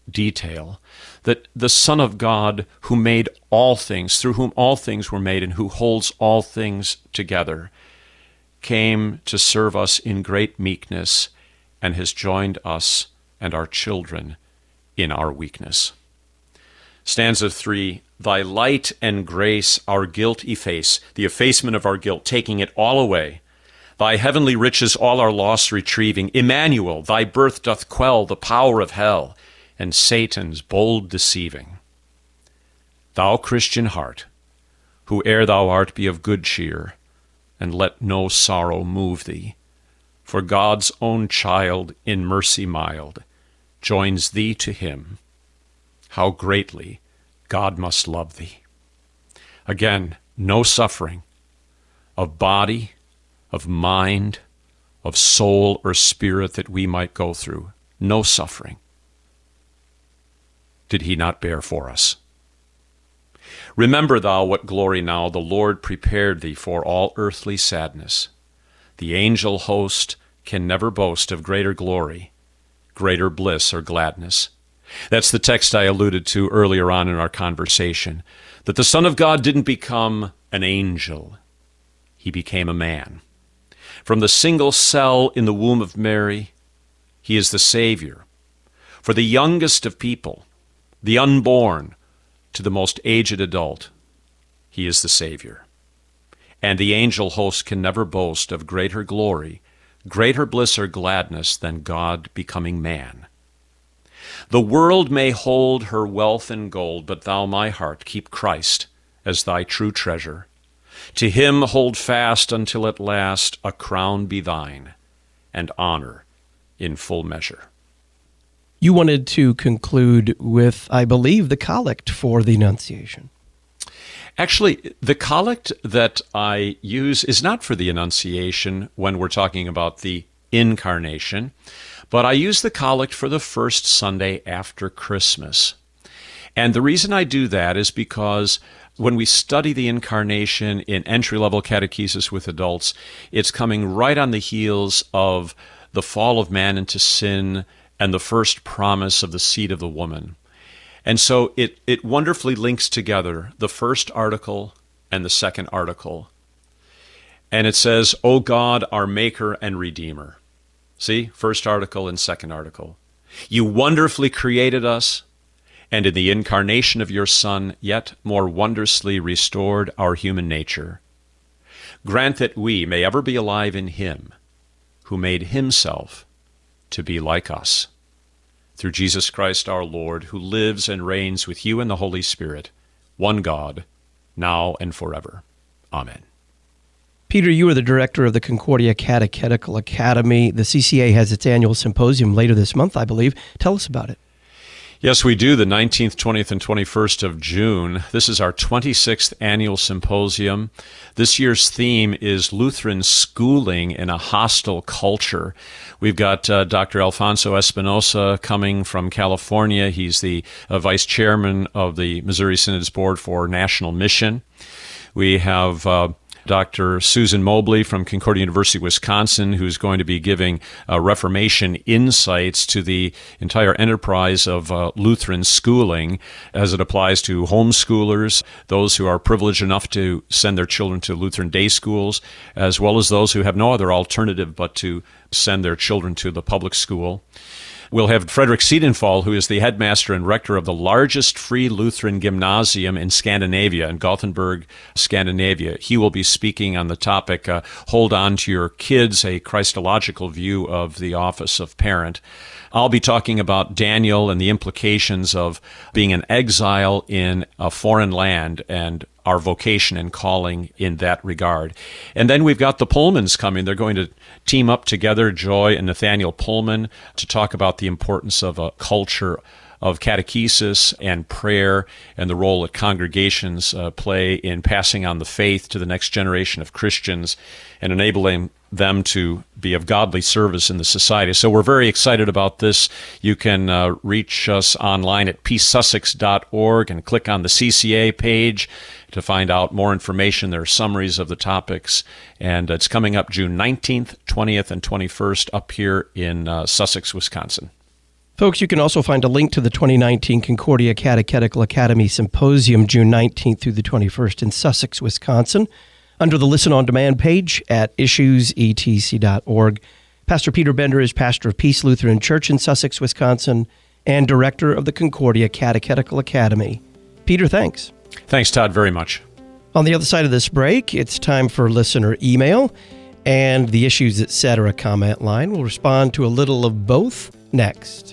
detail that the Son of God, who made all things, through whom all things were made, and who holds all things together, came to serve us in great meekness and has joined us and our children in our weakness. Stanza 3, Thy light and grace our guilt efface, the effacement of our guilt, taking it all away. Thy heavenly riches all our loss retrieving. Emmanuel, thy birth doth quell the power of hell and Satan's bold deceiving. Thou Christian heart, whoe'er thou art, be of good cheer, and let no sorrow move thee. For God's own child, in mercy mild, joins thee to him. How greatly God must love thee. Again, no suffering of body, of mind, of soul or spirit that we might go through. No suffering did he not bear for us. Remember thou what glory now the Lord prepared thee for all earthly sadness. The angel host can never boast of greater glory, greater bliss or gladness. That's the text I alluded to earlier on in our conversation, that the Son of God didn't become an angel. He became a man. From the single cell in the womb of Mary, he is the Savior. For the youngest of people, the unborn, to the most aged adult, he is the Savior. And the angel host can never boast of greater glory, greater bliss or gladness than God becoming man. The world may hold her wealth and gold, but thou, my heart, keep Christ as thy true treasure. To him hold fast until at last a crown be thine, and honor in full measure. You wanted to conclude with, I believe, the collect for the Annunciation. Actually, the collect that I use is not for the Annunciation when we're talking about the Incarnation, but I use the collect for the first Sunday after Christmas. And the reason I do that is because when we study the Incarnation in entry-level catechesis with adults, it's coming right on the heels of the fall of man into sin and the first promise of the seed of the woman. And so it wonderfully links together the first article and the second article. And it says, O God, our Maker and Redeemer. See, first article and second article. You wonderfully created us, and in the incarnation of your Son, yet more wondrously restored our human nature. Grant that we may ever be alive in him, who made himself to be like us. Through Jesus Christ our Lord, who lives and reigns with you in the Holy Spirit, one God, now and forever. Amen. Peter, you are the director of the Concordia Catechetical Academy. The CCA has its annual symposium later this month, I believe. Tell us about it. Yes, we do, the 19th, 20th, and 21st of June. This is our 26th annual symposium. This year's theme is Lutheran schooling in a hostile culture. We've got Dr. Alfonso Espinosa coming from California. He's the vice chairman of the Missouri Synod's Board for National Mission. We have Dr. Susan Mobley from Concordia University, Wisconsin, who's going to be giving Reformation insights to the entire enterprise of Lutheran schooling as it applies to homeschoolers, those who are privileged enough to send their children to Lutheran day schools, as well as those who have no other alternative but to send their children to the public school. We'll have Frederick Siedenfall, who is the headmaster and rector of the largest free Lutheran gymnasium in Scandinavia, in Gothenburg, Scandinavia. He will be speaking on the topic, Hold On to Your Kids, a Christological View of the Office of Parent. I'll be talking about Daniel and the implications of being an exile in a foreign land and our vocation and calling in that regard. And then we've got the Pullmans coming. They're going to team up together, Joy and Nathaniel Pullman, to talk about the importance of a culture of catechesis and prayer and the role that congregations play in passing on the faith to the next generation of Christians and enabling them to be of godly service in the society. So we're very excited about this. You can reach us online at peacesussex.org and click on the CCA page to find out more information. There are summaries of the topics, and it's coming up June 19th, 20th, and 21st up here in Sussex, Wisconsin. Folks, you can also find a link to the 2019 Concordia Catechetical Academy Symposium, June 19th through the 21st in Sussex, Wisconsin, under the Listen on Demand page at issuesetc.org. Pastor Peter Bender is pastor of Peace Lutheran Church in Sussex, Wisconsin, and director of the Concordia Catechetical Academy. Peter, thanks. Thanks, Todd, very much. On the other side of this break, it's time for listener email, and the Issues Etc. comment line will respond to a little of both next.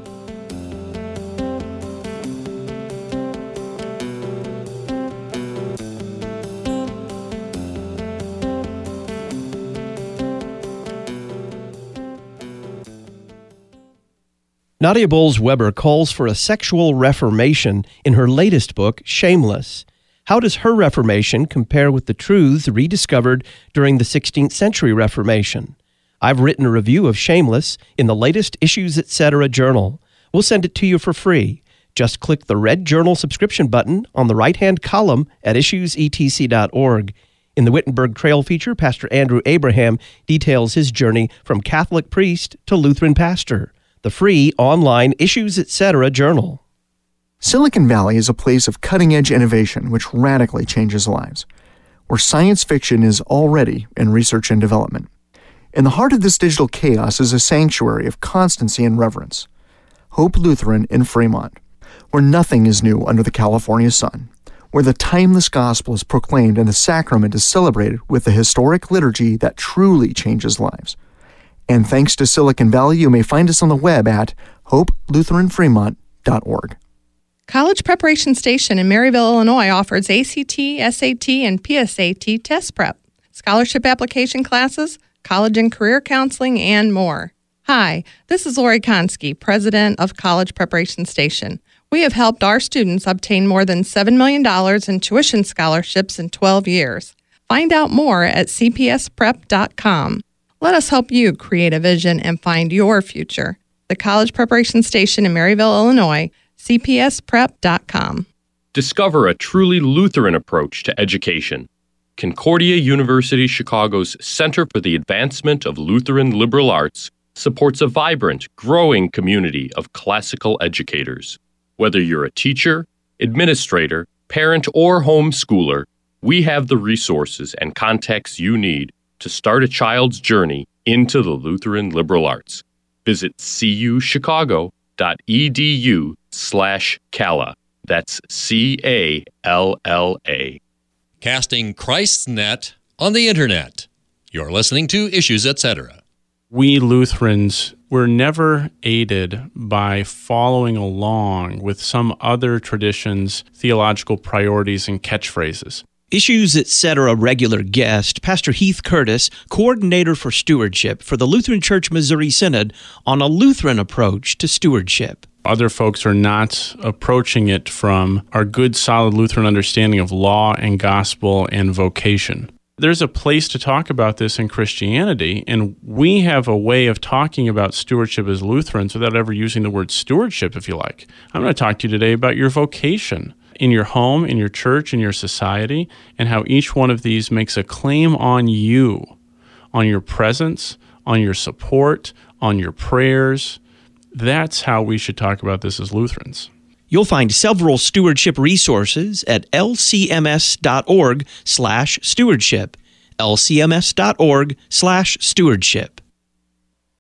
Nadia Bolz-Weber calls for a sexual reformation in her latest book, Shameless. How does her reformation compare with the truths rediscovered during the 16th century Reformation? I've written a review of Shameless in the latest Issues Etc. journal. We'll send it to you for free. Just click the red journal subscription button on the right-hand column at issuesetc.org. In the Wittenberg Trail feature, Pastor Andrew Abraham details his journey from Catholic priest to Lutheran pastor. The free online Issues Etc. journal. Silicon Valley is a place of cutting-edge innovation which radically changes lives, where science fiction is already in research and development. In the heart of this digital chaos is a sanctuary of constancy and reverence, Hope Lutheran in Fremont, where nothing is new under the California sun, where the timeless gospel is proclaimed and the sacrament is celebrated with the historic liturgy that truly changes lives. And thanks to Silicon Valley, you may find us on the web at hopelutheranfremont.org. College Preparation Station in Maryville, Illinois offers ACT, SAT, and PSAT test prep, scholarship application classes, college and career counseling, and more. Hi, this is Lori Konski, president of College Preparation Station. We have helped our students obtain more than $7 million in tuition scholarships in 12 years. Find out more at cpsprep.com. Let us help you create a vision and find your future. The College Preparation Station in Maryville, Illinois, cpsprep.com. Discover a truly Lutheran approach to education. Concordia University Chicago's Center for the Advancement of Lutheran Liberal Arts supports a vibrant, growing community of classical educators. Whether you're a teacher, administrator, parent, or homeschooler, we have the resources and contacts you need to start a child's journey into the Lutheran liberal arts. Visit cuchicago.edu/CALA. That's CALLA. Casting Christ's net on the internet. You're listening to Issues Etc. We Lutherans were never aided by following along with some other tradition's theological priorities and catchphrases. Issues Etc. regular guest, Pastor Heath Curtis, coordinator for stewardship for the Lutheran Church Missouri Synod on a Lutheran approach to stewardship. Other folks are not approaching it from our good, solid Lutheran understanding of law and gospel and vocation. There's a place to talk about this in Christianity, and we have a way of talking about stewardship as Lutherans without ever using the word stewardship, if you like. I'm going to talk to you today about your vocation in your home, in your church, in your society, and how each one of these makes a claim on you, on your presence, on your support, on your prayers. That's how we should talk about this as Lutherans. You'll find several stewardship resources at lcms.org/stewardship, lcms.org/stewardship.